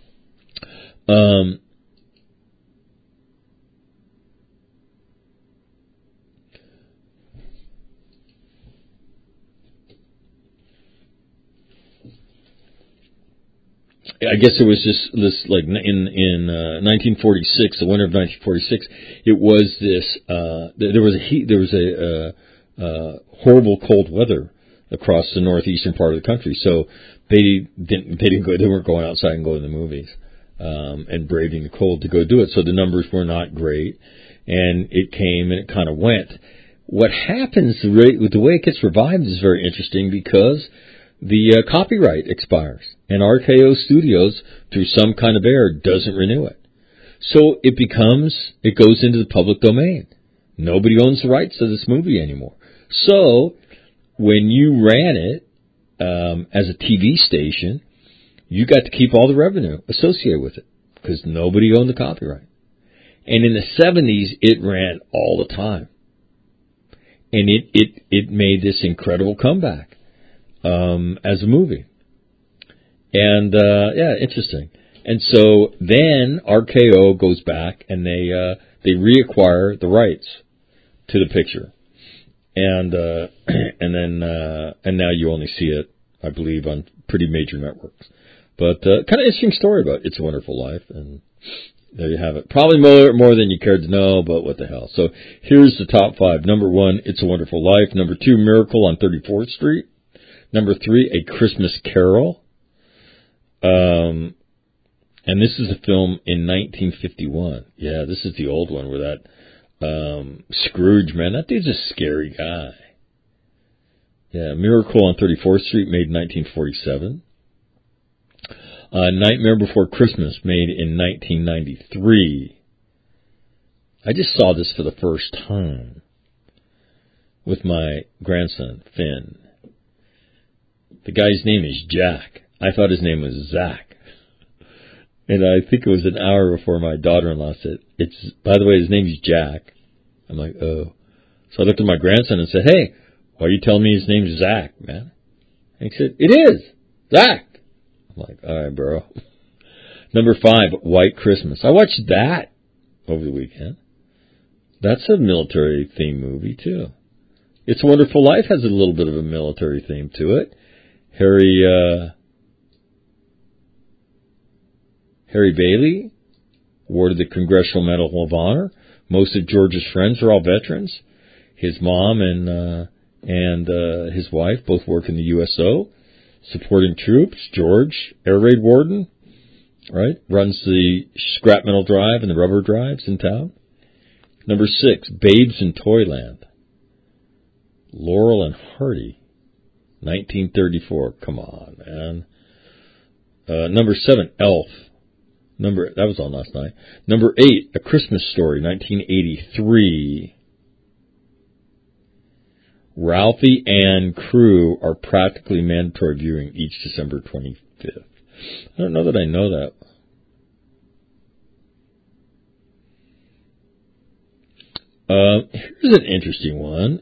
I guess it was this like in 1946, the winter of 1946. It was this. There was a horrible cold weather across the northeastern part of the country, so they weren't going outside and going to the movies and braving the cold to go do it. So the numbers were not great, and it came and it kind of went. What happens with the way it gets revived is very interesting, because the copyright expires, and RKO Studios, through some kind of error, doesn't renew it. So it goes into the public domain. Nobody owns the rights to this movie anymore. So when you ran it as a TV station, you got to keep all the revenue associated with it, because nobody owned the copyright. And in the 70s, it ran all the time. And it made this incredible comeback as a movie. And, interesting. And so then RKO goes back, and they reacquire the rights to the picture. And now you only see it, I believe, on pretty major networks. But, kind of interesting story about It's a Wonderful Life, and there you have it. Probably more than you cared to know, but what the hell. So here's the top 5. Number 1, It's a Wonderful Life. Number 2, Miracle on 34th Street. Number 3, A Christmas Carol. And this is a film in 1951. Yeah, this is the old one where that Scrooge, man, that dude's a scary guy. Yeah, Miracle on 34th Street, made in 1947. Nightmare Before Christmas, made in 1993. I just saw this for the first time with my grandson, Finn. The guy's name is Jack. I thought his name was Zach. And I think it was an hour before my daughter-in-law said, by the way, his name's Jack. I'm like, oh. So I looked at my grandson and said, hey, why are you telling me his name's Zach, man? And he said, it is, Zach. I'm like, all right, bro. Number 5, White Christmas. I watched that over the weekend. That's a military-themed movie, too. It's a Wonderful Life has a little bit of a military theme to it. Harry Bailey, awarded the Congressional Medal of Honor. Most of George's friends are all veterans. His mom and his wife both work in the USO, supporting troops. George, Air Raid Warden, right, runs the scrap metal drive and the rubber drives in town. Number 6, Babes in Toyland. Laurel and Hardy, 1934. Come on, man. Number 7, Elf. That was on last night. Number 8, A Christmas Story, 1983. Ralphie and Crew are practically mandatory viewing each December 25th. I don't know that I know that. Here's an interesting one.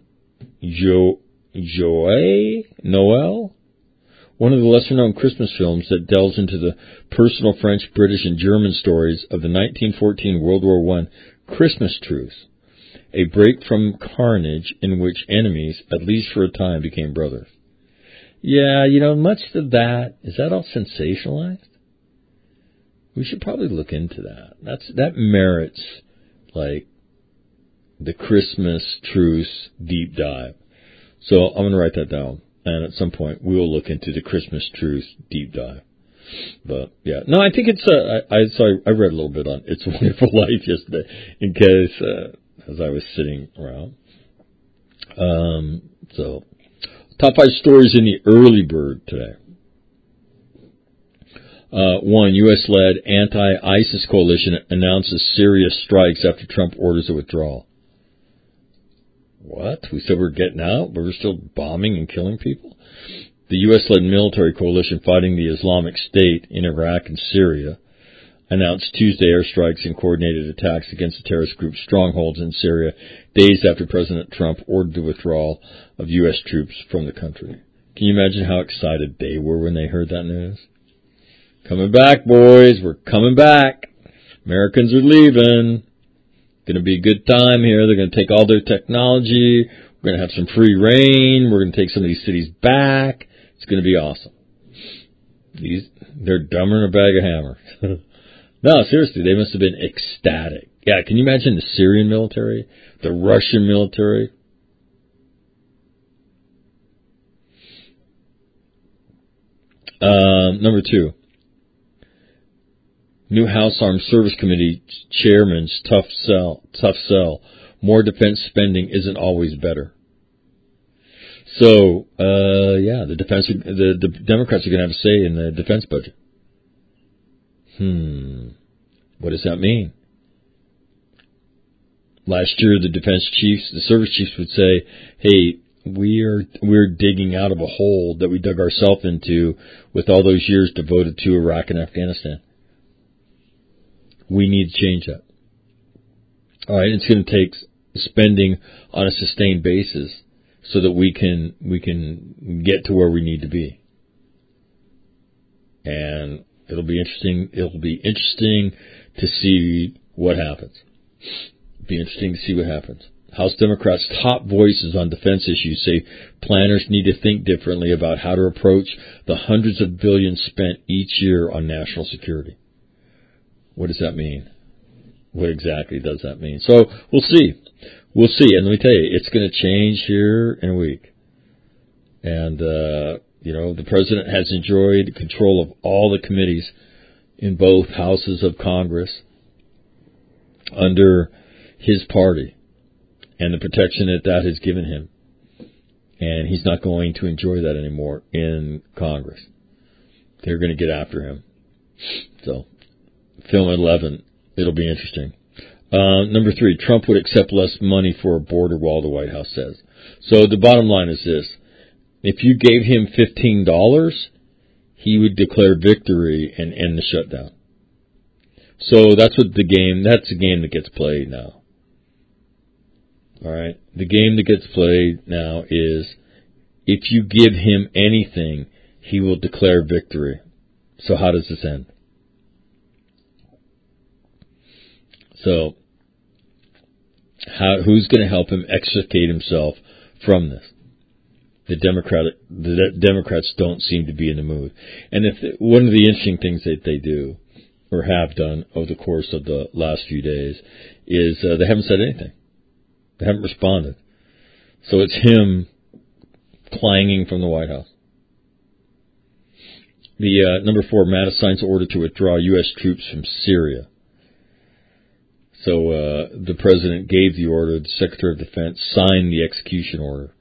Joie Noel, one of the lesser-known Christmas films that delves into the personal French, British, and German stories of the 1914 World War I Christmas truce. a break from carnage in which enemies, at least for a time, became brothers. Yeah, much of that, is that all sensationalized? We should probably look into that. That merits, like, the Christmas truce deep dive. So I'm going to write that down. And at some point, we will look into the Christmas truce deep dive. But, yeah. No, I think it's, I read a little bit on It's a Wonderful Life yesterday, in case, as I was sitting around. So, top 5 stories in the early bird today. 1, U.S.-led anti-ISIS coalition announces Syria strikes after Trump orders a withdrawal. What? We said we're getting out, but we're still bombing and killing people? The U.S.-led military coalition fighting the Islamic State in Iraq and Syria announced Tuesday airstrikes and coordinated attacks against the terrorist group's strongholds in Syria days after President Trump ordered the withdrawal of U.S. troops from the country. Can you imagine how excited they were when they heard that news? Coming back, boys. We're coming back. Americans are leaving. Going to be a good time here. They're going to take all their technology. We're going to have some free reign. We're going to take some of these cities back. It's going to be awesome. They're dumber than a bag of hammers. No, seriously, they must have been ecstatic. Yeah, can you imagine the Syrian military, the Russian military? Number 2. New House Armed Service Committee chairman's tough sell. More defense spending isn't always better. So, the Democrats are going to have a say in the defense budget. What does that mean? Last year, the service chiefs would say, "Hey, we're digging out of a hole that we dug ourselves into with all those years devoted to Iraq and Afghanistan. We need to change that." All right, it's going to take spending on a sustained basis so that we can get to where we need to be. And it'll be interesting. It'll be interesting to see what happens. House Democrats' top voices on defense issues say planners need to think differently about how to approach the hundreds of billions spent each year on national security. What does that mean? What exactly does that mean? So we'll see. And let me tell you, it's going to change here in a week. And, the president has enjoyed control of all the committees in both houses of Congress under his party and the protection that has given him. And he's not going to enjoy that anymore in Congress. They're going to get after him. So, film 11, it'll be interesting. Number 3, Trump would accept less money for a border wall, the White House says. So the bottom line is this. If you gave him $15, he would declare victory and end the shutdown. So that's a game that gets played now. All right? The game that gets played now is if you give him anything, he will declare victory. So how does this end? So, who's going to help him extricate himself from this? The Democrats don't seem to be in the mood. And one of the interesting things that they do, or have done over the course of the last few days, is they haven't said anything. They haven't responded. So it's him clanging from the White House. The number 4, Mattis signs order to withdraw U.S. troops from Syria. So the president gave the order. The Secretary of Defense signed the execution order.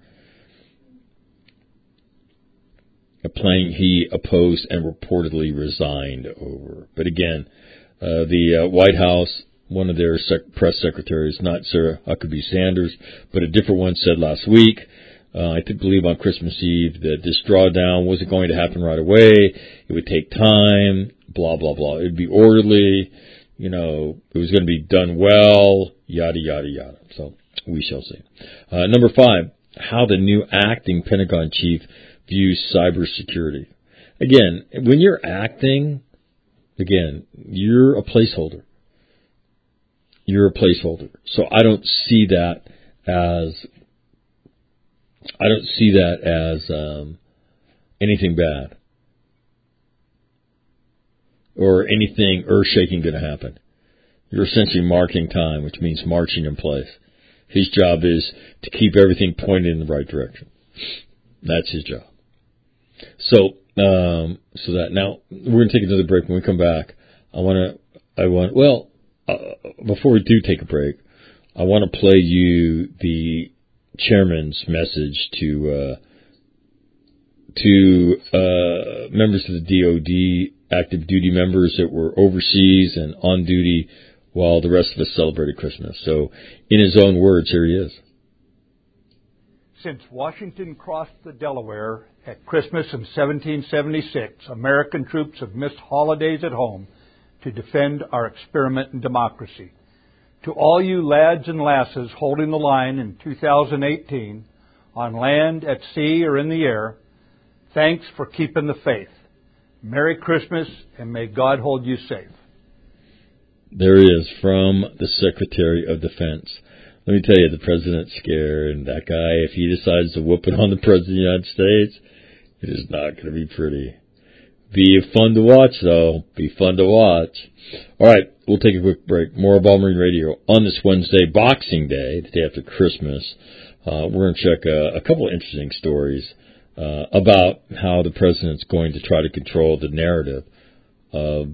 A plan he opposed and reportedly resigned over. But again, the White House, one of their press secretaries, not Sarah Huckabee Sanders, but a different one, said last week, I believe on Christmas Eve, that this drawdown wasn't going to happen right away. It would take time, blah, blah, blah. It would be orderly. It was going to be done well, yada, yada, yada. So we shall see. Number 5, how the new acting Pentagon chief views cybersecurity. Again, when you're acting, you're a placeholder. you're a placeholder. So I don't see that as anything bad or anything earth-shaking going to happen. You're essentially marking time, which means marching in place. His job is to keep everything pointed in the right direction. That's his job. So that now we're going to take another break. When we come back, before we do take a break, I want to play you the chairman's message to members of the DOD, active duty members that were overseas and on duty while the rest of us celebrated Christmas. So, in his own words, here he is. Since Washington crossed the Delaware at Christmas in 1776, American troops have missed holidays at home to defend our experiment in democracy. To all you lads and lasses holding the line in 2018, on land, at sea, or in the air, thanks for keeping the faith. Merry Christmas, and may God hold you safe. There he is, from the Secretary of Defense. Let me tell you, the president's scared, and that guy, if he decides to whoop it on the president of the United States, it is not going to be pretty. Be fun to watch, though. Be fun to watch. All right, we'll take a quick break. More of All Marine Radio on this Wednesday, Boxing Day, the day after Christmas. We're going to check a couple of interesting stories about how the president's going to try to control the narrative of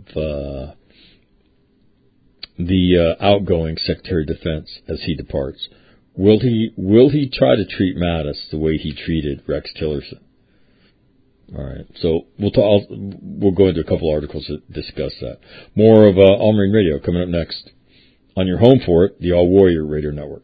the outgoing Secretary of Defense as he departs. Will he try to treat Mattis the way he treated Rex Tillerson? All right, so we'll go into a couple articles that discuss that. More of All Marine Radio coming up next on your home for it, the All Warrior Radio Network.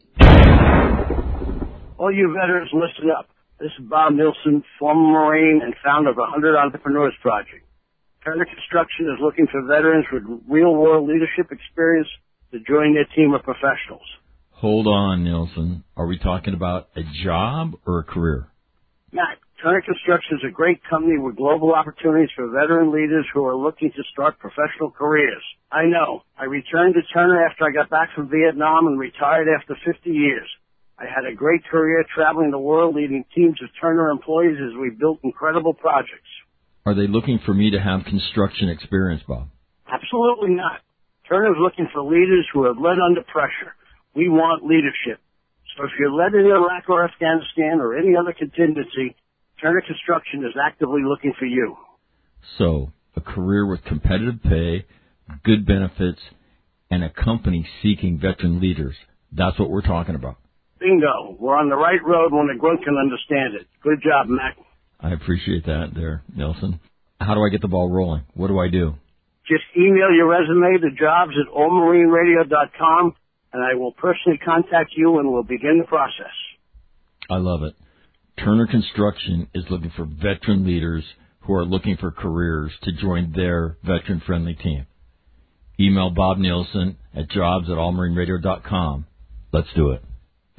All you veterans, listen up. This is Bob Nilsson, former Marine and founder of the 100 Entrepreneurs Project. Turner Construction is looking for veterans with real-world leadership experience to join their team of professionals. Hold on, Nilsson. Are we talking about a job or a career? Matt, Turner Construction is a great company with global opportunities for veteran leaders who are looking to start professional careers. I know. I returned to Turner after I got back from Vietnam and retired after 50 years. I had a great career traveling the world leading teams of Turner employees as we built incredible projects. Are they looking for me to have construction experience, Bob? Absolutely not. Turner is looking for leaders who have led under pressure. We want leadership. So if you're led in Iraq or Afghanistan or any other contingency, Turner Construction is actively looking for you. So, a career with competitive pay, good benefits, and a company seeking veteran leaders. That's what we're talking about. Bingo. We're on the right road when the grunt can understand it. Good job, Mac. I appreciate that there, Nelson. How do I get the ball rolling? What do I do? Just email your resume to jobs@allmarineradio.com, and I will personally contact you and we'll begin the process. I love it. Turner Construction is looking for veteran leaders who are looking for careers to join their veteran-friendly team. Email Bob Nielsen at jobs@allmarineradio.com. Let's do it.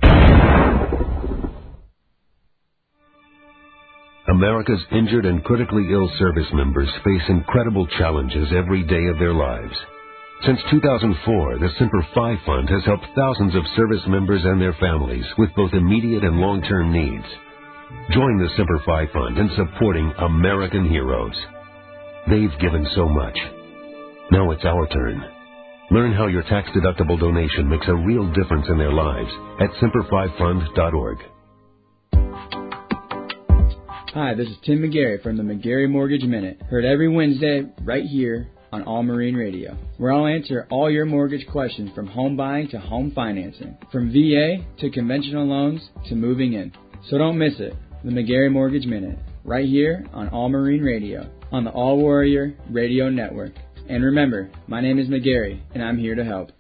America's injured and critically ill service members face incredible challenges every day of their lives. Since 2004, the Semper Fi Fund has helped thousands of service members and their families with both immediate and long-term needs. Join the Semper Fi Fund in supporting American heroes. They've given so much. Now it's our turn. Learn how your tax-deductible donation makes a real difference in their lives at semperfifund.org. Hi, this is Tim McGarry from the McGarry Mortgage Minute. Heard every Wednesday right here on All Marine Radio, where I'll answer all your mortgage questions from home buying to home financing, from VA to conventional loans to moving in. So don't miss it. The McGarry Mortgage Minute, right here on All Marine Radio, on the All Warrior Radio Network. And remember, my name is McGarry, and I'm here to help.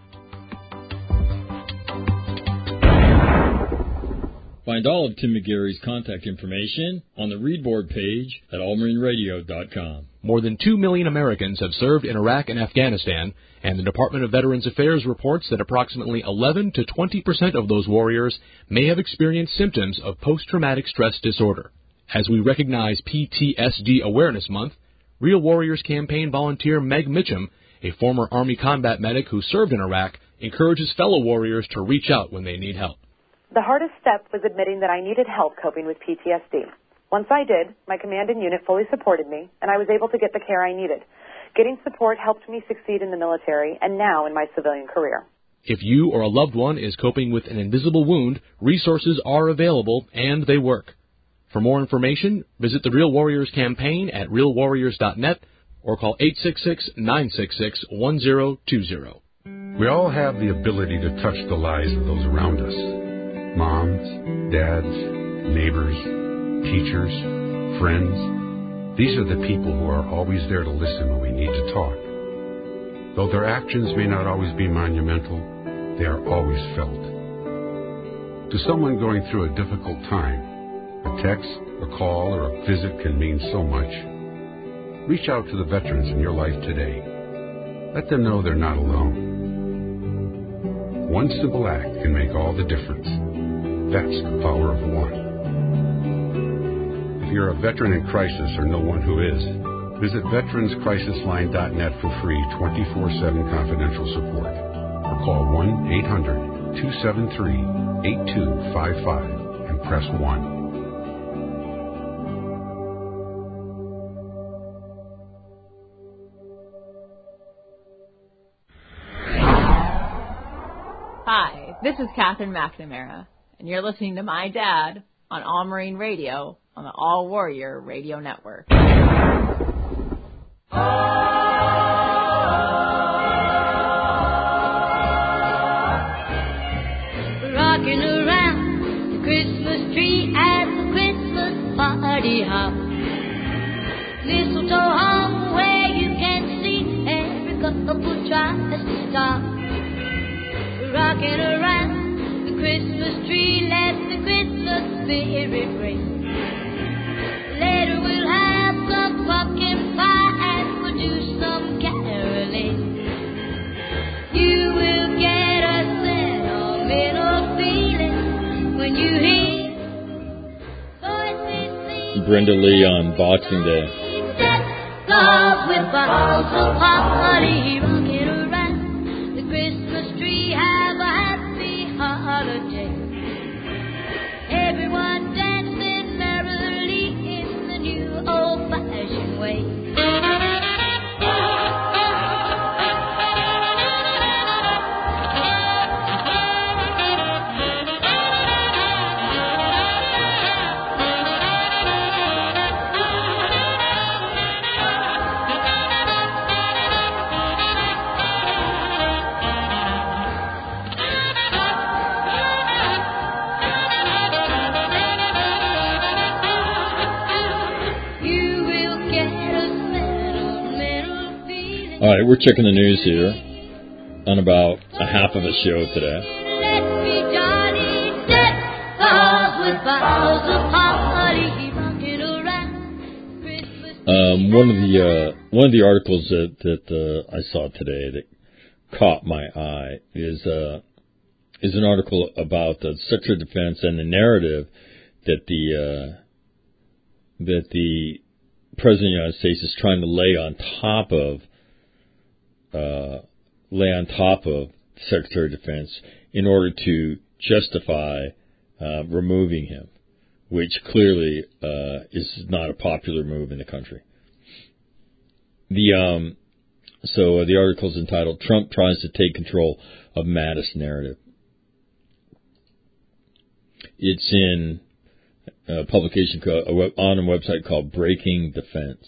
Find all of Tim McGarry's contact information on the Readboard page at allmarineradio.com. More than 2 million Americans have served in Iraq and Afghanistan, and the Department of Veterans Affairs reports that approximately 11 to 20% of those warriors may have experienced symptoms of post-traumatic stress disorder. As we recognize PTSD Awareness Month, Real Warriors campaign volunteer Meg Mitchum a former Army combat medic who served in Iraq, encourages fellow warriors to reach out when they need help. The hardest step was admitting that I needed help coping with PTSD. Once I did, my command and unit fully supported me, and I was able to get the care I needed. Getting support helped me succeed in the military and now in my civilian career. If you or a loved one is coping with an invisible wound, resources are available and they work. For more information, visit the Real Warriors campaign at realwarriors.net or call 866-966-1020. We all have the ability to touch the lives of those around us. Moms, dads, neighbors, teachers, friends. These are the people who are always there to listen when we need to talk. Though their actions may not always be monumental, they are always felt. To someone going through a difficult time, a text, a call, or a visit can mean so much. Reach out to the veterans in your life today. Let them know they're not alone. One simple act can make all the difference. That's the power of one. If you're a veteran in crisis or know one who is, visit veteranscrisisline.net for free 24/7 confidential support. Or call 1-800-273-8255 and press 1. Hi, this is Catherine McNamara, and you're listening to My Dad on All Marine Radio on the All Warrior Radio Network. Rocking around the Christmas tree at the Christmas party hop. Mistletoe hung where you can see every couple tries to stop. Rocking around the Christmas tree, let the Christmas spirit ring. Later we'll have some pumpkin pie and we'll do some caroling. You will get a sentimental feeling when you hear voices sing. Brenda Lee on Boxing Day. Love with bottles of holly, rocking around the Christmas tree. Have a happy holiday. Everyone dancing merrily in the new old-fashioned way. All right, we're checking the news here on about a half of a show today. One of the articles that I saw today that caught my eye is an article about the Secretary of Defense and the narrative that the President of the United States is trying to lay on top of the Secretary of Defense in order to justify removing him, which clearly is not a popular move in the country. So the article is entitled "Trump Tries to Take Control of Mattis Narrative." It's in a publication on a website called Breaking Defense.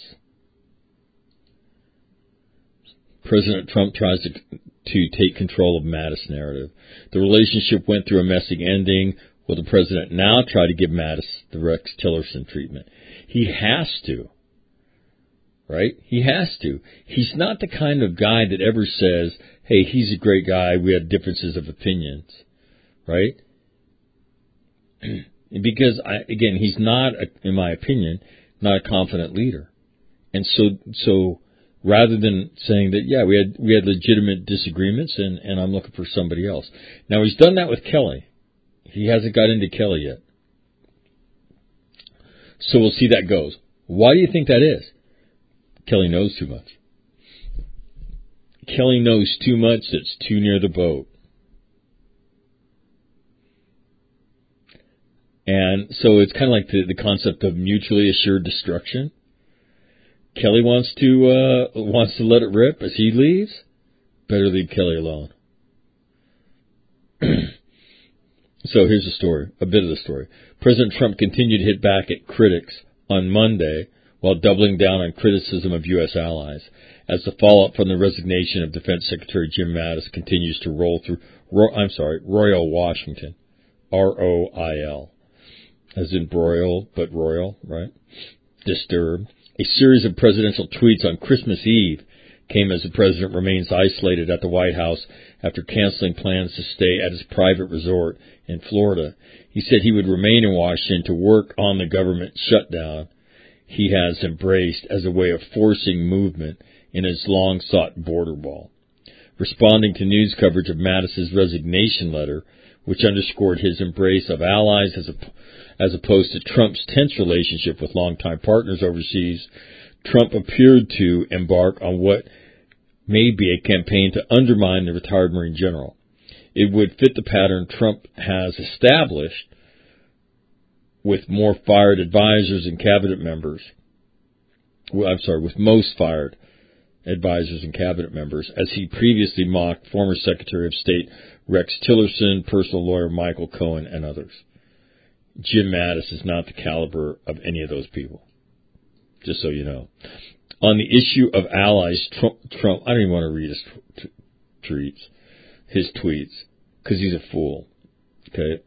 President Trump tries to take control of Mattis narrative. The relationship went through a messy ending. Will the president now try to give Mattis the Rex Tillerson treatment? He has to. Right? He has to. He's not the kind of guy that ever says, hey, he's a great guy, we have differences of opinions. Right? Because, again, he's not, in my opinion, not a confident leader. And so rather than saying that, yeah, we had legitimate disagreements and I'm looking for somebody else. Now, he's done that with Kelly. He hasn't got into Kelly yet. So we'll see that goes. Why do you think that is? Kelly knows too much. Kelly knows too much that's too near the boat. And so it's kind of like the concept of mutually assured destruction. Kelly wants to let it rip as he leaves. Better leave Kelly alone. So here's the story, a bit of the story. President Trump continued to hit back at critics on Monday while doubling down on criticism of U.S. allies as the fallout from the resignation of Defense Secretary Jim Mattis continues to roll through, Royal Washington, R-O-I-L, as in broil, but royal, right? Disturbed. A series of presidential tweets on Christmas Eve came as the president remains isolated at the White House after canceling plans to stay at his private resort in Florida. He said he would remain in Washington to work on the government shutdown he has embraced as a way of forcing movement in his long-sought border wall. Responding to news coverage of Mattis's resignation letter, which underscored his embrace of allies as opposed to Trump's tense relationship with longtime partners overseas, Trump appeared to embark on what may be a campaign to undermine the retired Marine general. It would fit the pattern Trump has established with more fired advisors and cabinet members. With most fired advisors and cabinet members, as he previously mocked former Secretary of State Rex Tillerson, personal lawyer Michael Cohen, and others. Jim Mattis is not the caliber of any of those people, just so you know. On the issue of allies, Trump, I don't even want to read his tweets, because he's a fool. Okay.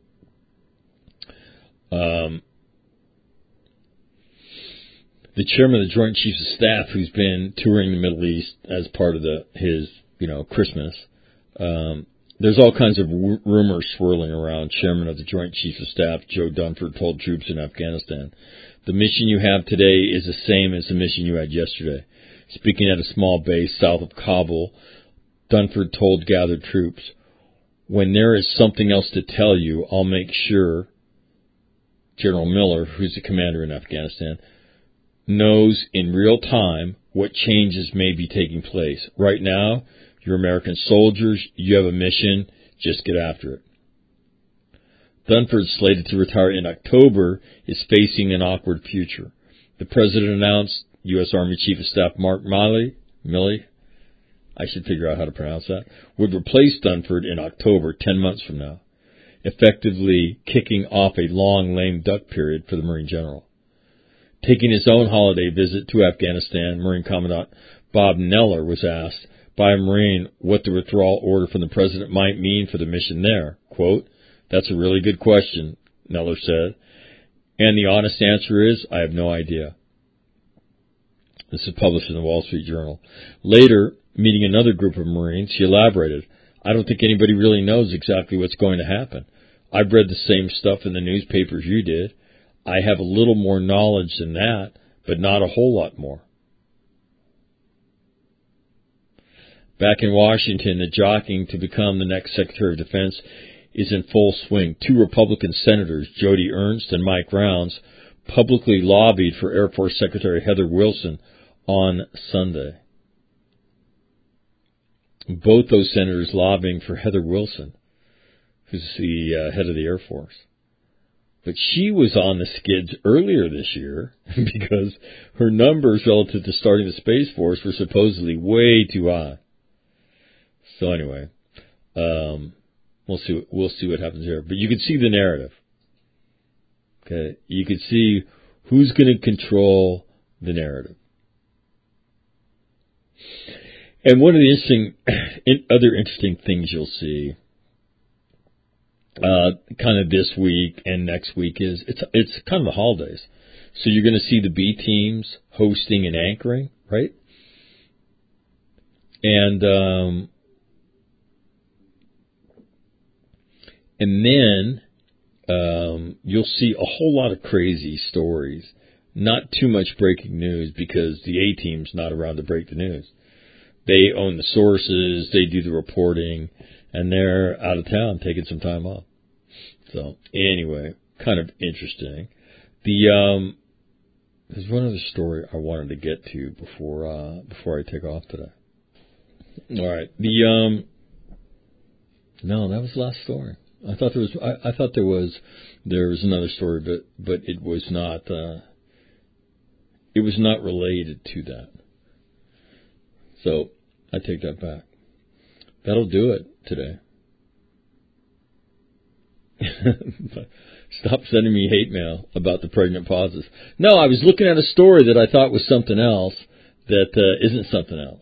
The chairman of the Joint Chiefs of Staff, who's been touring the Middle East as part of his Christmas, there's all kinds of rumors swirling around. Chairman of the Joint Chiefs of Staff, Joe Dunford, told troops in Afghanistan, "The mission you have today is the same as the mission you had yesterday." Speaking at a small base south of Kabul, Dunford told gathered troops, "When there is something else to tell you, I'll make sure General Miller, who's the commander in Afghanistan, knows in real time what changes may be taking place. Right now, you're American soldiers, you have a mission, just get after it." Dunford, slated to retire in October, is facing an awkward future. The president announced U.S. Army Chief of Staff Mark Milley, I should figure out how to pronounce that, would replace Dunford in October, 10 months from now, effectively kicking off a long lame duck period for the Marine General. Taking his own holiday visit to Afghanistan, Marine Commandant Bob Neller was asked by a Marine what the withdrawal order from the president might mean for the mission there. Quote, "That's a really good question," Neller said, "and the honest answer is, I have no idea." This is published in the Wall Street Journal. Later, meeting another group of Marines, he elaborated, "I don't think anybody really knows exactly what's going to happen. I've read the same stuff in the newspapers you did. I have a little more knowledge than that, but not a whole lot more." Back in Washington, the jockeying to become the next Secretary of Defense is in full swing. Two Republican senators, Jody Ernst and Mike Rounds, publicly lobbied for Air Force Secretary Heather Wilson on Sunday. Both those senators lobbying for Heather Wilson, who's the head of the Air Force. But she was on the skids earlier this year because her numbers relative to starting the Space Force were supposedly way too high. So anyway, we'll see what happens here. But you can see the narrative. Okay, you can see who's going to control the narrative. And one of the other interesting things you'll see, kind of this week and next week is it's kind of the holidays. So you're going to see the B teams hosting and anchoring, right? And then you'll see a whole lot of crazy stories. Not too much breaking news because the A team's not around to break the news. They own the sources, they do the reporting, and they're out of town taking some time off. So anyway, kind of interesting. There's one other story I wanted to get to before I take off today. All right. No, that was the last story. I thought there was another story, but it was not related to that. So I take that back. That'll do it today. Stop sending me hate mail about the pregnant pauses. No, I was looking at a story that I thought was something else that isn't something else.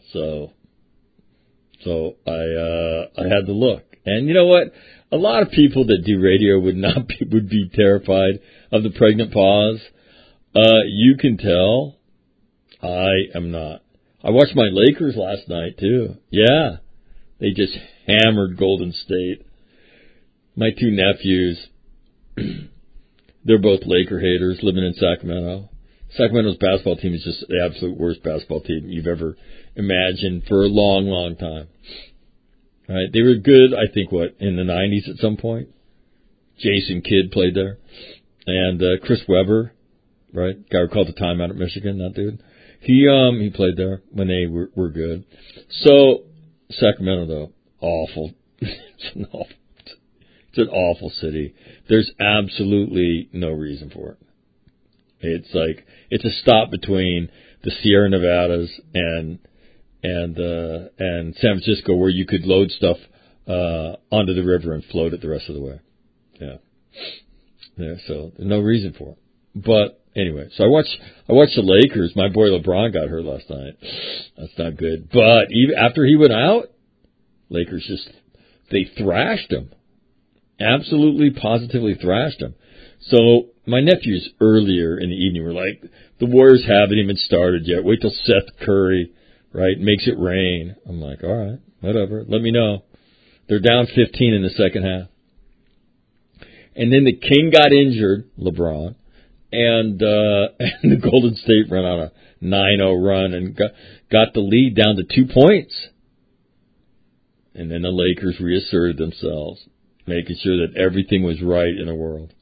So I had to look. And you know what? A lot of people that do radio would be terrified of the pregnant pause. You can tell. I am not. I watched my Lakers last night too. Yeah. They just hammered Golden State. My two nephews, they're both Laker haters living in Sacramento. Sacramento's basketball team is just the absolute worst basketball team you've ever imagined for a long, long time. All right, they were good, I think, in the 90s at some point. Jason Kidd played there. And Chris Webber, right, guy who called the timeout at Michigan, that dude. He played there when they were good. So, Sacramento, though, awful. It's an awful city. There's absolutely no reason for it. It's a stop between the Sierra Nevadas and San Francisco, where you could load stuff onto the river and float it the rest of the way. Yeah. So there's no reason for it. But anyway, so I watched the Lakers. My boy LeBron got hurt last night. That's not good. But even after he went out, Lakers they thrashed him. Absolutely, positively thrashed him. So my nephews earlier in the evening were like, the Warriors haven't even started yet. Wait till Seth Curry, right, makes it rain. I'm like, all right, whatever. Let me know. They're down 15 in the second half. And then the King got injured, LeBron, and the Golden State ran on a 9-0 run and got the lead down to 2 points. And then the Lakers reasserted themselves, making sure that everything was right in the world.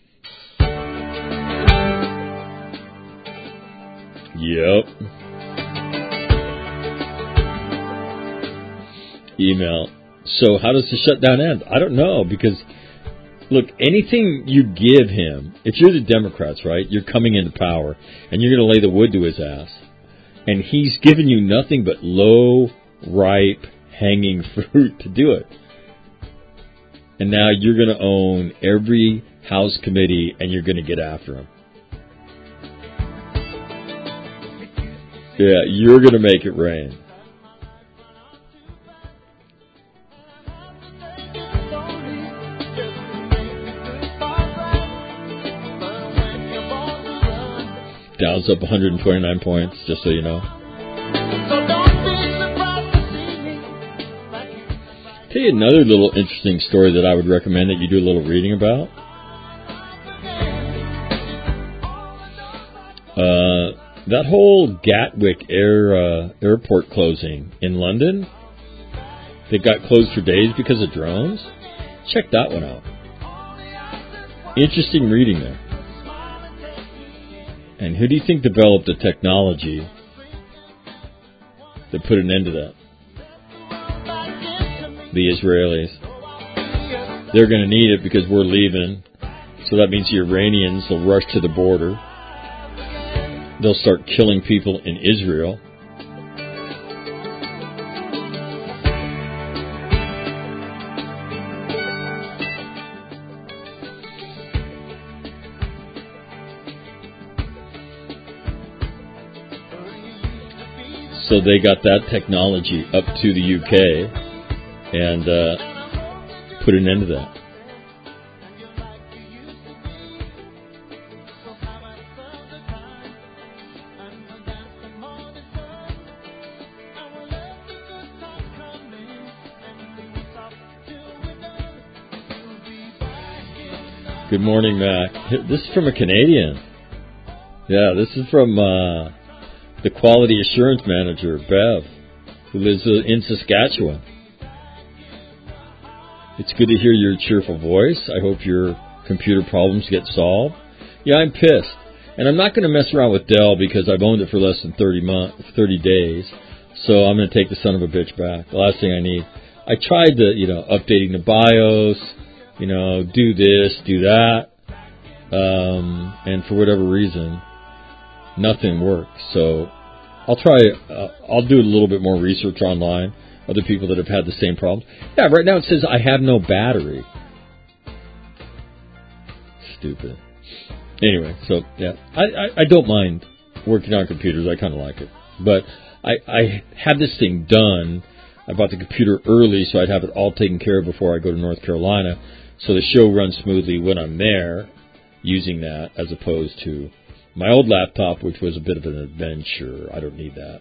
Yep. Email. So how does the shutdown end? I don't know, because, look, anything you give him, if you're the Democrats, right, you're coming into power, and you're going to lay the wood to his ass, and he's given you nothing but low, ripe, hanging fruit to do it. And now you're going to own every House committee, and you're going to get after him. Yeah, you're going to make it rain. Dow's up 129 points, just so you know. Tell you another little interesting story that I would recommend that you do a little reading about. That whole Gatwick airport closing in London, they got closed for days because of drones. Check that one out. Interesting reading there. And who do you think developed the technology that put an end to that? The Israelis. They're going to need it because we're leaving. So that means the Iranians will rush to the border. They'll start killing people in Israel. So they got that technology up to the UK and put an end to that. Good morning, Mac. This is from a Canadian. Yeah, this is from the Quality Assurance Manager, Bev, who lives in Saskatchewan. It's good to hear your cheerful voice. I hope your computer problems get solved. Yeah, I'm pissed. And I'm not going to mess around with Dell because I've owned it for less than 30 days. So I'm going to take the son of a bitch back. The last thing I need. I tried updating the BIOS, do this, do that. And for whatever reason, nothing works. So I'll do a little bit more research online. Other people that have had the same problem. Yeah, right now it says I have no battery. Stupid. Anyway, so yeah, I don't mind working on computers. I kind of like it. But I had this thing done. I bought the computer early so I'd have it all taken care of before I go to North Carolina. So the show runs smoothly when I'm there using that as opposed to my old laptop, which was a bit of an adventure. I don't need that.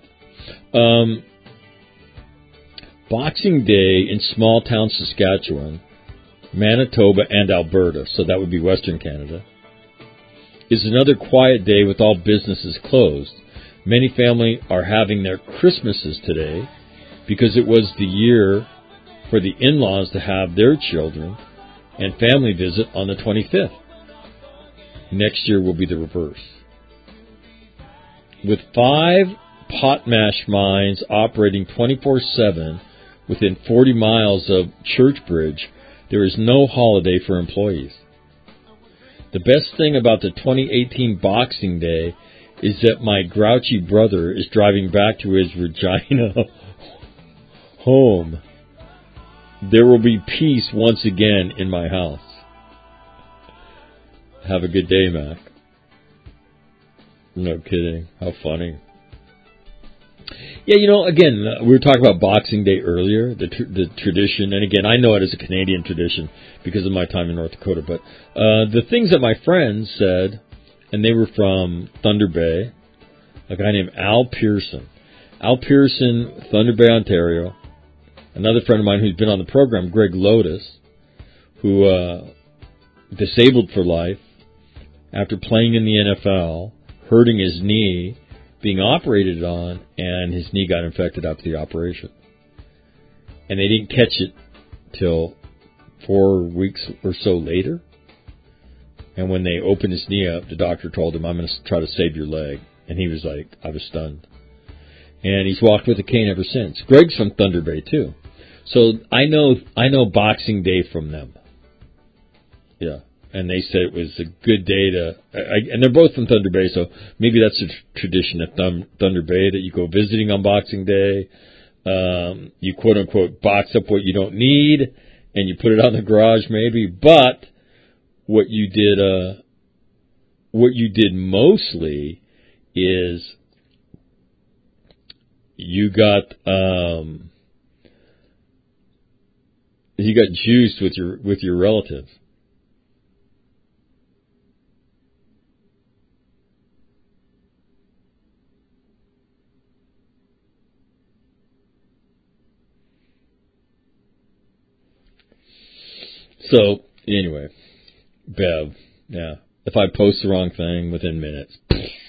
Boxing Day in small town Saskatchewan, Manitoba, and Alberta, so that would be Western Canada, is another quiet day with all businesses closed. Many families are having their Christmases today because it was the year for the in-laws to have their children and family visit on the 25th. Next year will be the reverse. With 5 potash mines operating 24/7 within 40 miles of Churchbridge, there is no holiday for employees. The best thing about the 2018 Boxing Day is that my grouchy brother is driving back to his Regina home. There will be peace once again in my house. Have a good day, Mac. No kidding. How funny. Yeah, again, we were talking about Boxing Day earlier, the tradition, and again, I know it as a Canadian tradition because of my time in North Dakota, but the things that my friends said, and they were from Thunder Bay, a guy named Al Pearson. Al Pearson, Thunder Bay, Ontario. Another friend of mine who's been on the program, Greg Lotus, who disabled for life after playing in the NFL, hurting his knee, being operated on, and his knee got infected after the operation. And they didn't catch it till 4 weeks or so later. And when they opened his knee up, the doctor told him, I'm going to try to save your leg. And he was like, I was stunned. And he's walked with a cane ever since. Greg's from Thunder Bay, too. So I know Boxing Day from them. Yeah. And they said it was a good day to... and they're both from Thunder Bay, so maybe that's a tradition at Thunder Bay that you go visiting on Boxing Day. You quote-unquote box up what you don't need, and you put it on the garage maybe. But what you did mostly is you got juiced with your relatives. So, anyway, Bev, yeah. If I post the wrong thing within minutes,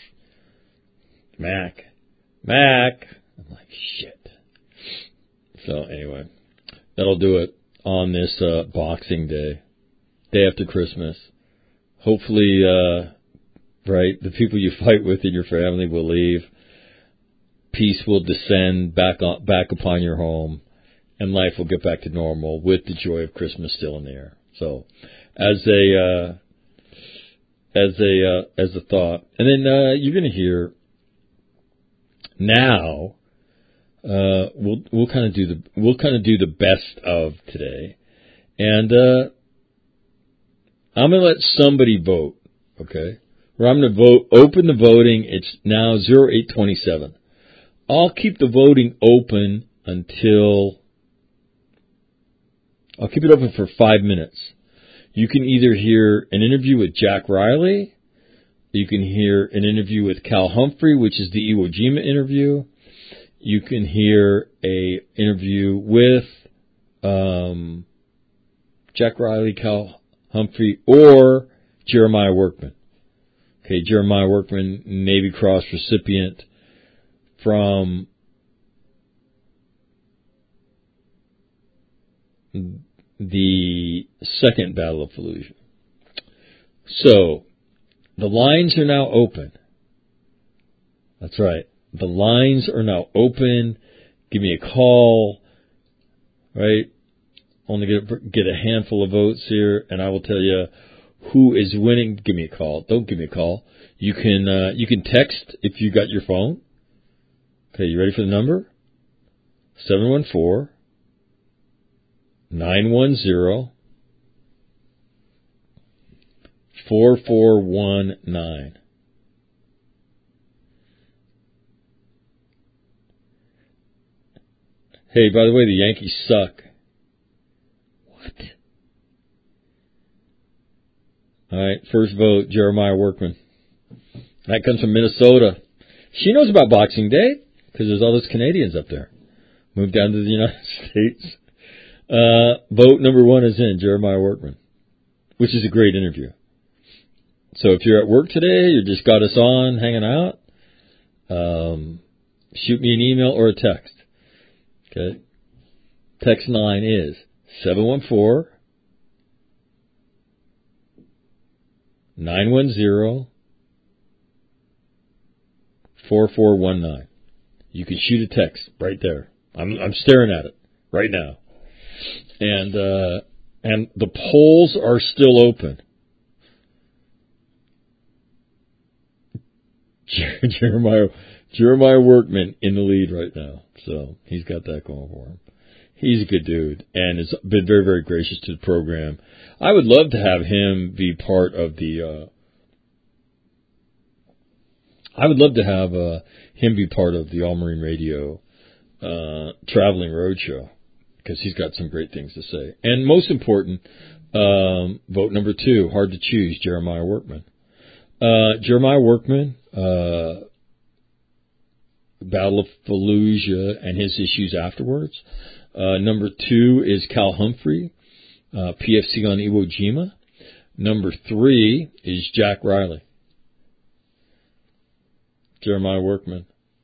Mac. I'm like, shit. So, anyway, that'll do it on this Boxing Day after Christmas. Hopefully, right, the people you fight with in your family will leave. Peace will descend back upon your home. And life will get back to normal with the joy of Christmas still in the air. So, as a thought, and then you're going to hear now. We'll kind of do the best of today, and I'm going to let somebody vote. Okay, where I'm going to open the voting. It's now 0827. I'll keep the voting open until. I'll keep it open for 5 minutes. You can either hear an interview with Jack Riley, you can hear an interview with Cal Humphrey, which is the Iwo Jima interview. You can hear a interview with Jack Riley, Cal Humphrey, or Jeremiah Workman. Okay, Jeremiah Workman, Navy Cross recipient from the Second Battle of Fallujah. So, the lines are now open. That's right. The lines are now open. Give me a call, right? Only get a handful of votes here, and I will tell you who is winning. Give me a call. Don't give me a call. You can text if you got your phone. Okay, you ready for the number? 714-910-4419. Hey, by the way, the Yankees suck. What? All right, first vote, Jeremiah Workman. That comes from Minnesota. She knows about Boxing Day because there's all those Canadians up there. Moved down to the United States. Vote number 1 is in, Jeremiah Workman, which is a great interview. So if you're at work today, you just got us on, hanging out, shoot me an email or a text. Okay. Text line is 714-910-4419. You can shoot a text right there. I'm staring at it right now. And the polls are still open. Jeremiah Workman in the lead right now. So he's got that going for him. He's a good dude and has been very, very gracious to the program. I would love to have him be part of the All Marine Radio traveling roadshow, because he's got some great things to say. And most important, vote number 2, hard to choose, Jeremiah Workman. Jeremiah Workman, Battle of Fallujah and his issues afterwards. Number 2 is Cal Humphrey, PFC on Iwo Jima. Number 3 is Jack Riley. Jeremiah Workman.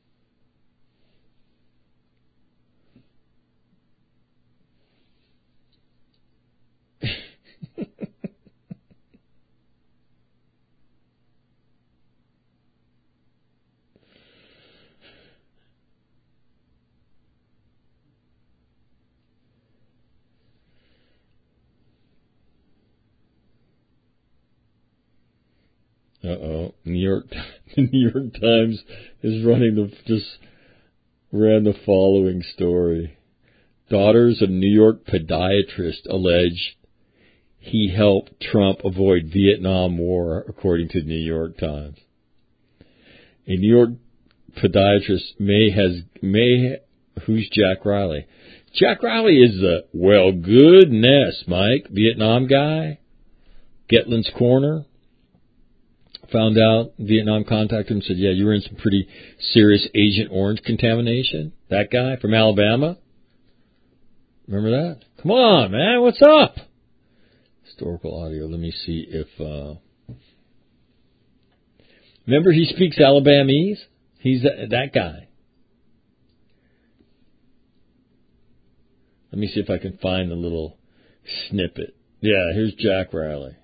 Uh-oh. The New York Times is ran the following story. Daughters of New York podiatrist allege he helped Trump avoid Vietnam War, according to the New York Times. A New York podiatrist who's Jack Riley? Jack Riley is the, goodness, Mike, Vietnam guy, Getlin's Corner. Found out, Vietnam contacted him and said, yeah, you were in some pretty serious Agent Orange contamination. That guy from Alabama. Remember that? Come on, man, what's up? Historical audio, let me see if... Remember, he speaks Alabamese? He's that guy. Let me see if I can find the little snippet. Yeah, here's Jack Riley.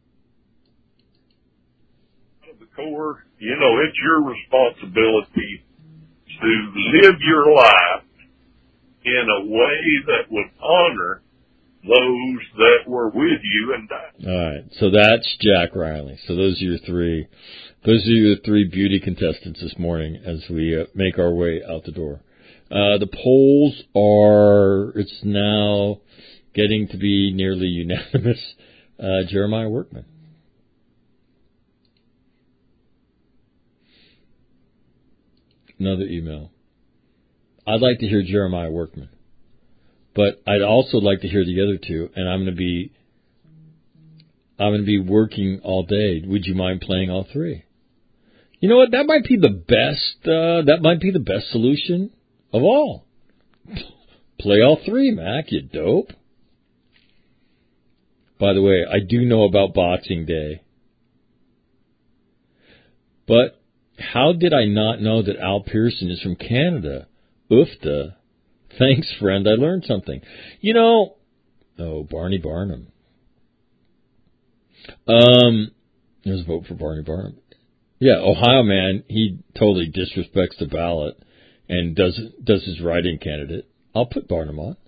Corps, it's your responsibility to live your life in a way that would honor those that were with you and died. All right, so that's Jack Riley. So those are your three beauty contestants this morning as we make our way out the door. The polls it's now getting to be nearly unanimous. Jeremiah Workman. Another email. I'd like to hear Jeremiah Workman, but I'd also like to hear the other two, and I'm going to be working all day. Would you mind playing all three? You know what? That might be the best. That might be the best solution of all. Play all three, Mac. You dope. By the way, I do know about Boxing Day, but how did I not know that Al Pearson is from Canada? Oofta. Thanks, friend. I learned something. Barney Barnum. There's a vote for Barney Barnum. Yeah, Ohio man, he totally disrespects the ballot and does his write-in candidate, I'll put Barnum on.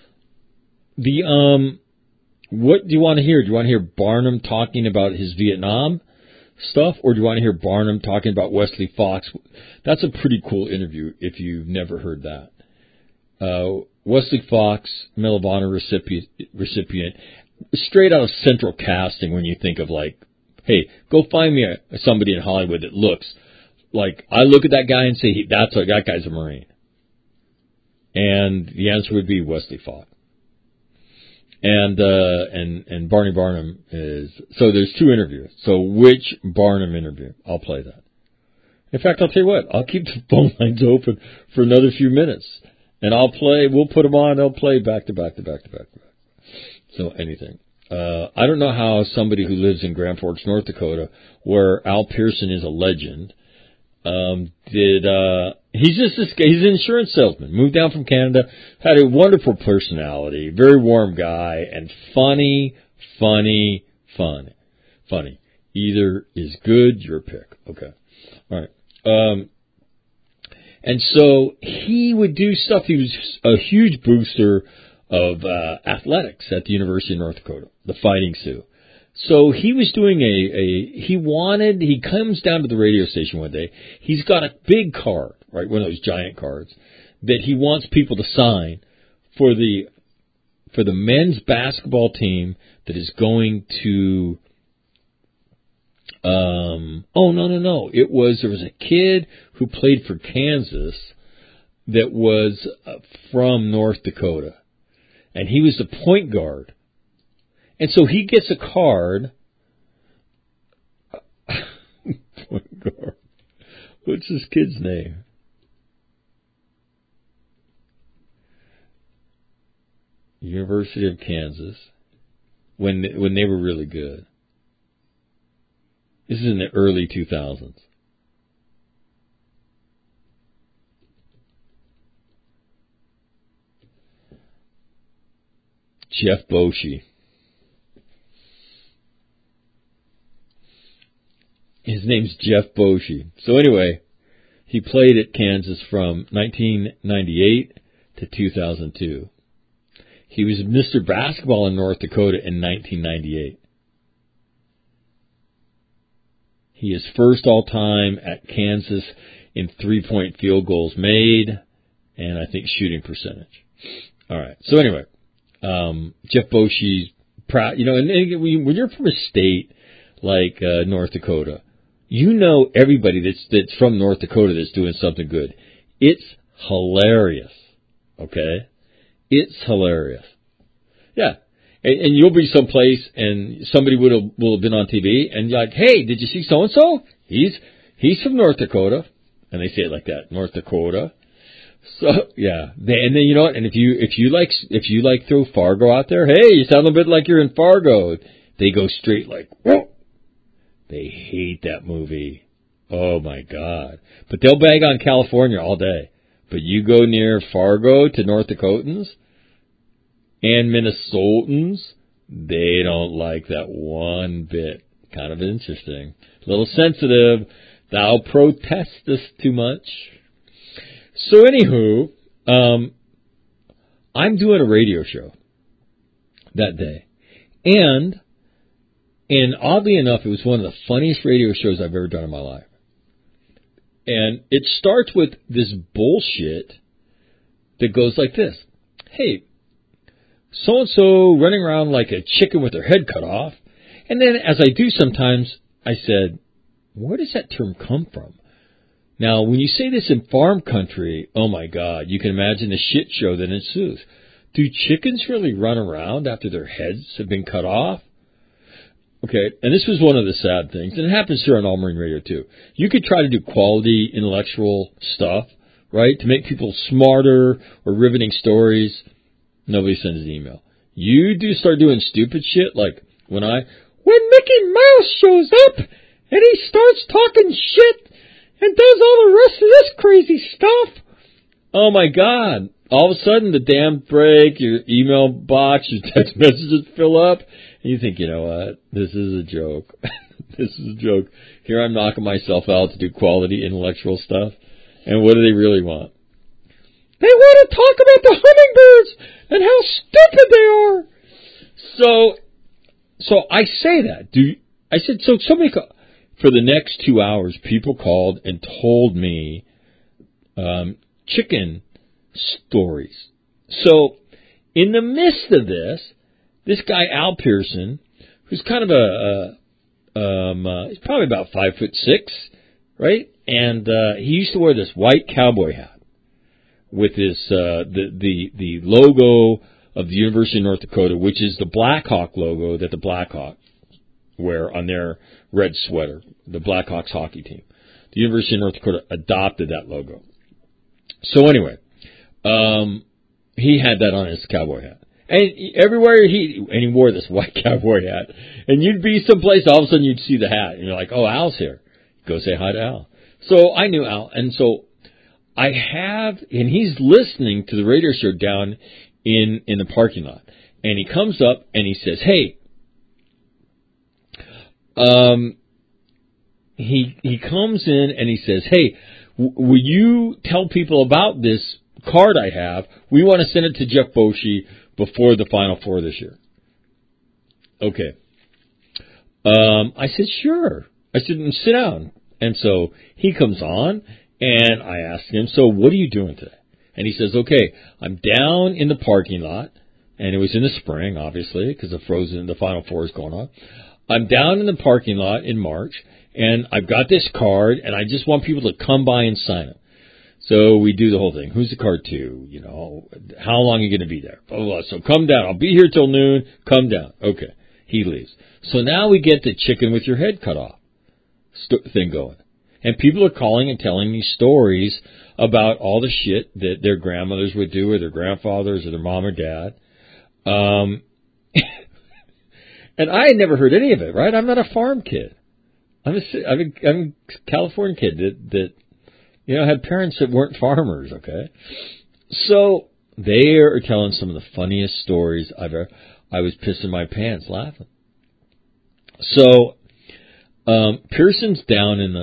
What do you want to hear? Do you want to hear Barnum talking about his Vietnam stuff, or do you want to hear Barnum talking about Wesley Fox? That's a pretty cool interview if you've never heard that. Wesley Fox, Medal of Honor recipient, straight out of Central Casting. When you think of like, hey, go find me somebody in Hollywood that looks like, I look at that guy and say, that guy's a Marine. And the answer would be Wesley Fox. And Barney Barnum is, so there's two interviews. So which Barnum interview? I'll play that. In fact, I'll tell you what, I'll keep the phone lines open for another few minutes. And we'll put them on, they'll play back to back. So anything. I don't know how somebody who lives in Grand Forks, North Dakota, where Al Pearson is a legend, he's just this guy, he's an insurance salesman, moved down from Canada, had a wonderful personality, very warm guy, and funny. Either is good, your pick. Okay. All right. And so he would do stuff. He was a huge booster of athletics at the University of North Dakota, the Fighting Sioux. So he was doing he comes down to the radio station one day. He's got a big card, right, one of those giant cards, that he wants people to sign for the men's basketball team that is going to, no. There was a kid who played for Kansas that was from North Dakota, and he was the point guard. And so he gets a card. Point guard. What's this kid's name? University of Kansas. When they were really good. This is in the early 2000s. Jeff Boschee. His name's Jeff Boschee. So anyway, he played at Kansas from 1998 to 2002. He was Mr. Basketball in North Dakota in 1998. He is first all-time at Kansas in three-point field goals made, and I think shooting percentage. All right. So anyway, Jeff Boschee's proud. You know, and when you're from a state like North Dakota, you know everybody that's from North Dakota that's doing something good. It's hilarious. Okay? It's hilarious. Yeah. And you'll be someplace and somebody will have been on TV and you're like, hey, did you see so-and-so? He's from North Dakota. And they say it like that, North Dakota. So, yeah. And then, you know what? And if you like throw Fargo out there, hey, you sound a bit like you're in Fargo. They go straight like, whoa. They hate that movie. Oh my God. But they'll bag on California all day. But you go near Fargo to North Dakotans and Minnesotans, they don't like that one bit. Kind of interesting. A little sensitive. Thou protestest too much. So anywho, I'm doing a radio show that day. And oddly enough, it was one of the funniest radio shows I've ever done in my life. And it starts with this bullshit that goes like this. Hey, so-and-so running around like a chicken with their head cut off. And then, as I do sometimes, I said, where does that term come from? Now, when you say this in farm country, oh my God, you can imagine the shit show that ensues. Do chickens really run around after their heads have been cut off? Okay, and this was one of the sad things, and it happens here on All Marine Radio too. You could try to do quality intellectual stuff, right, to make people smarter or riveting stories. Nobody sends an email. You do start doing stupid shit, like when Mickey Mouse shows up and he starts talking shit and does all the rest of this crazy stuff. Oh my God. All of a sudden the dam break, your email box, your text messages fill up. And you think, you know what? This is a joke. This is a joke. Here I'm knocking myself out to do quality intellectual stuff. And what do they really want? They want to talk about the hummingbirds and how stupid they are. So I say that. I said, so somebody, for the next 2 hours, people called and told me chicken stories. So in the midst of this guy, Al Pearson, who's kind of he's probably about 5'6", right? And he used to wear this white cowboy hat with his the logo of the University of North Dakota, which is the Blackhawk logo that the Blackhawks wear on their red sweater, the Blackhawks hockey team. The University of North Dakota adopted that logo. So anyway, he had that on his cowboy hat. And everywhere he wore this white cowboy hat. And you'd be someplace, all of a sudden you'd see the hat. And you're like, oh, Al's here. Go say hi to Al. So I knew Al. And so and he's listening to the radio show down in the parking lot. And he comes up and he says, hey, he comes in and he says, hey, will you tell people about this card I have? We want to send it to Jeff Boschee before the Final Four this year. Okay. I said, sure. I said, sit down. And so he comes on, and I asked him, so what are you doing today? And he says, okay, I'm down in the parking lot, and it was in the spring, obviously, because the Final Four is going on. I'm down in the parking lot in March, and I've got this card, and I just want people to come by and sign it. So we do the whole thing. Who's the card to? You know, how long are you going to be there? Blah, blah, blah. So come down. I'll be here till noon. Come down. Okay. He leaves. So now we get the chicken with your head cut off thing going. And people are calling and telling me stories about all the shit that their grandmothers would do, or their grandfathers, or their mom or dad. And I had never heard any of it, right? I'm not a farm kid. I'm a California kid that had parents that weren't farmers, okay? So they are telling some of the funniest stories I've ever. I was pissing my pants laughing. So Pearson's down in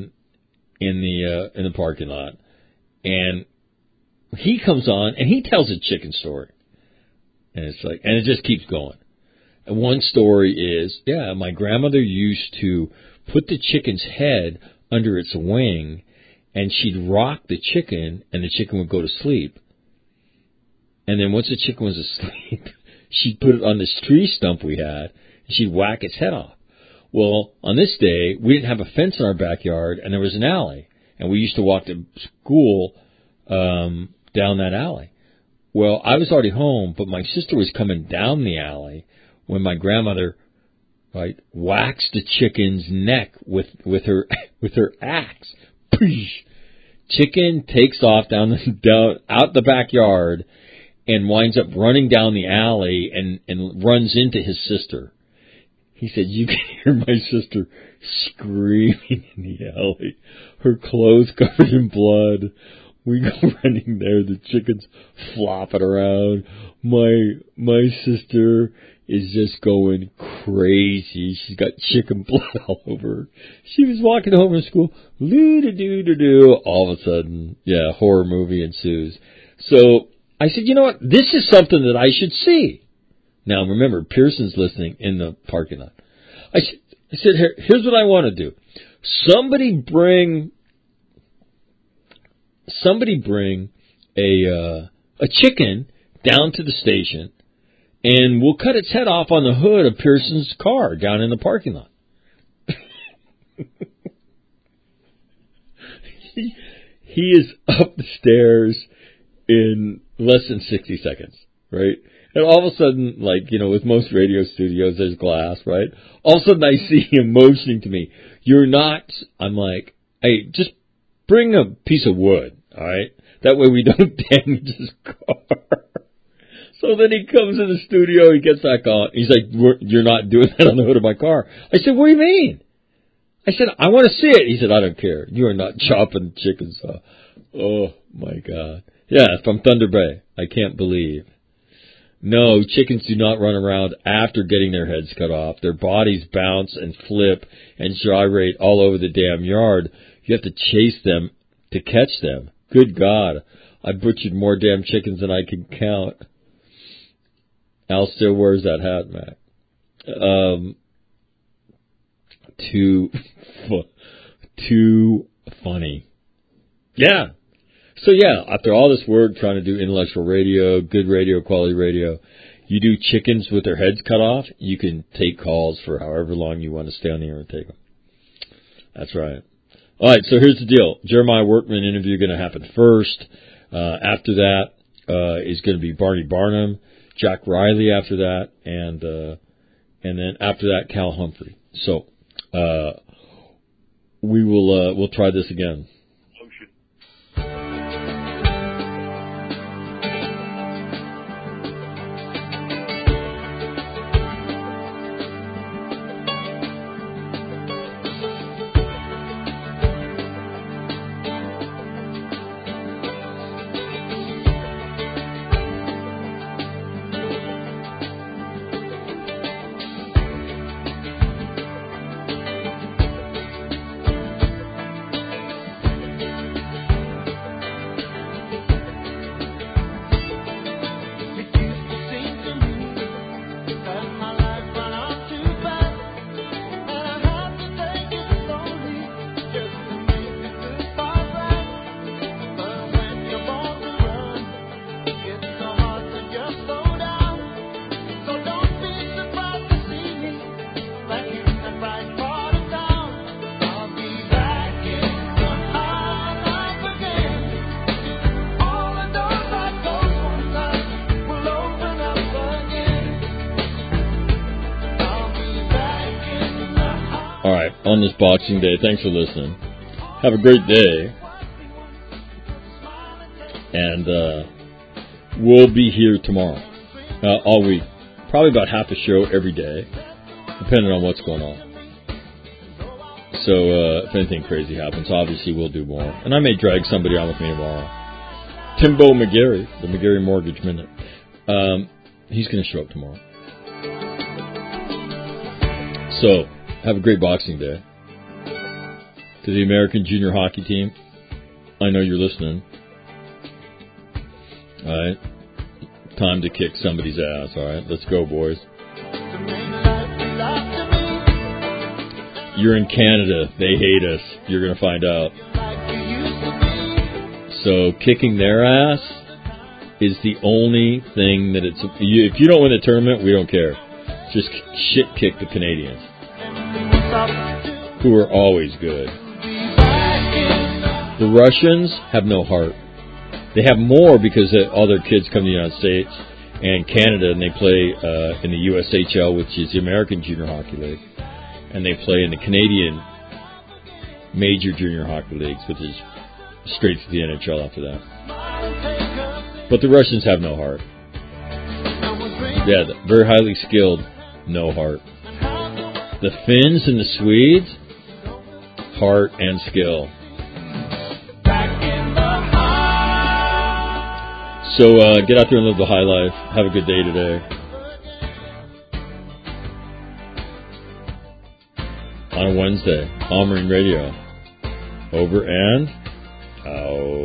the parking lot, and he comes on and he tells a chicken story, and it just keeps going. And one story is, my grandmother used to put the chicken's head under its wing, and she'd rock the chicken, and the chicken would go to sleep. And then once the chicken was asleep, she'd put it on this tree stump we had, and she'd whack its head off. Well, on this day, we didn't have a fence in our backyard, and there was an alley, and we used to walk to school down that alley. Well, I was already home, but my sister was coming down the alley when my grandmother, right, whacks the chicken's neck with her axe. Chicken takes off down out the backyard and winds up running down the alley and runs into his sister. He said, you can hear my sister screaming in the alley, her clothes covered in blood. We go running there, the chicken's flopping around. My sister is just going crazy. She's got chicken blood all over her. She was walking home from school, loo-da-doo-da-doo. All of a sudden, horror movie ensues. So I said, you know what? This is something that I should see. Now, remember, Pearson's listening in the parking lot. I said, here's what I want to do. Somebody bring a chicken down to the station, and we'll cut its head off on the hood of Pearson's car down in the parking lot. He is up the stairs in less than 60 seconds, right? And all of a sudden, with most radio studios, there's glass, right? All of a sudden, I see him motioning to me. You're not, I'm like, hey, just bring a piece of wood, all right? That way we don't damage his car. So then he comes in the studio, he gets back on. He's like, you're not doing that on the hood of my car. I said, what do you mean? I said, I want to see it. He said, I don't care. You are not chopping chickens off. Oh, my God. Yeah, from Thunder Bay. I can't believe. No, chickens do not run around after getting their heads cut off. Their bodies bounce and flip and gyrate all over the damn yard. You have to chase them to catch them. Good God. I butchered more damn chickens than I can count. Al still wears that hat, Mac. Too funny. Yeah. So yeah, after all this work trying to do intellectual radio, good radio, quality radio, you do chickens with their heads cut off, you can take calls for however long you want to stay on the air and take them. That's right. All right, so here's the deal. Jeremiah Workman interview going to happen first. After that is going to be Barney Barnum, Jack Riley after that, and then after that, Cal Humphrey. So we'll try this again. On this Boxing Day. Thanks for listening. Have a great day. And we'll be here tomorrow. All week. Probably about half a show every day, depending on what's going on. So if anything crazy happens, obviously we'll do more. And I may drag somebody on with me tomorrow. Timbo McGarry, the McGarry Mortgage Minute. He's going to show up tomorrow. So, have a great Boxing Day. To the American Junior Hockey Team, I know you're listening. All right. Time to kick somebody's ass, all right? Let's go, boys. You're in Canada. They hate us. You're going to find out. So kicking their ass is the only thing that it's... If you don't win the tournament, we don't care. Just shit kick the Canadians, who are always good. The Russians have no heart. They have more because all their kids come to the United States and Canada, and they play in the USHL, which is the American Junior Hockey League, and they play in the Canadian Major Junior Hockey Leagues, which is straight to the NHL after that. But the Russians have no heart. Yeah, very highly skilled, no heart. The Finns and the Swedes, heart and skill. So get out there and live the high life. Have a good day today. On Wednesday, All Marine Radio. Over and out.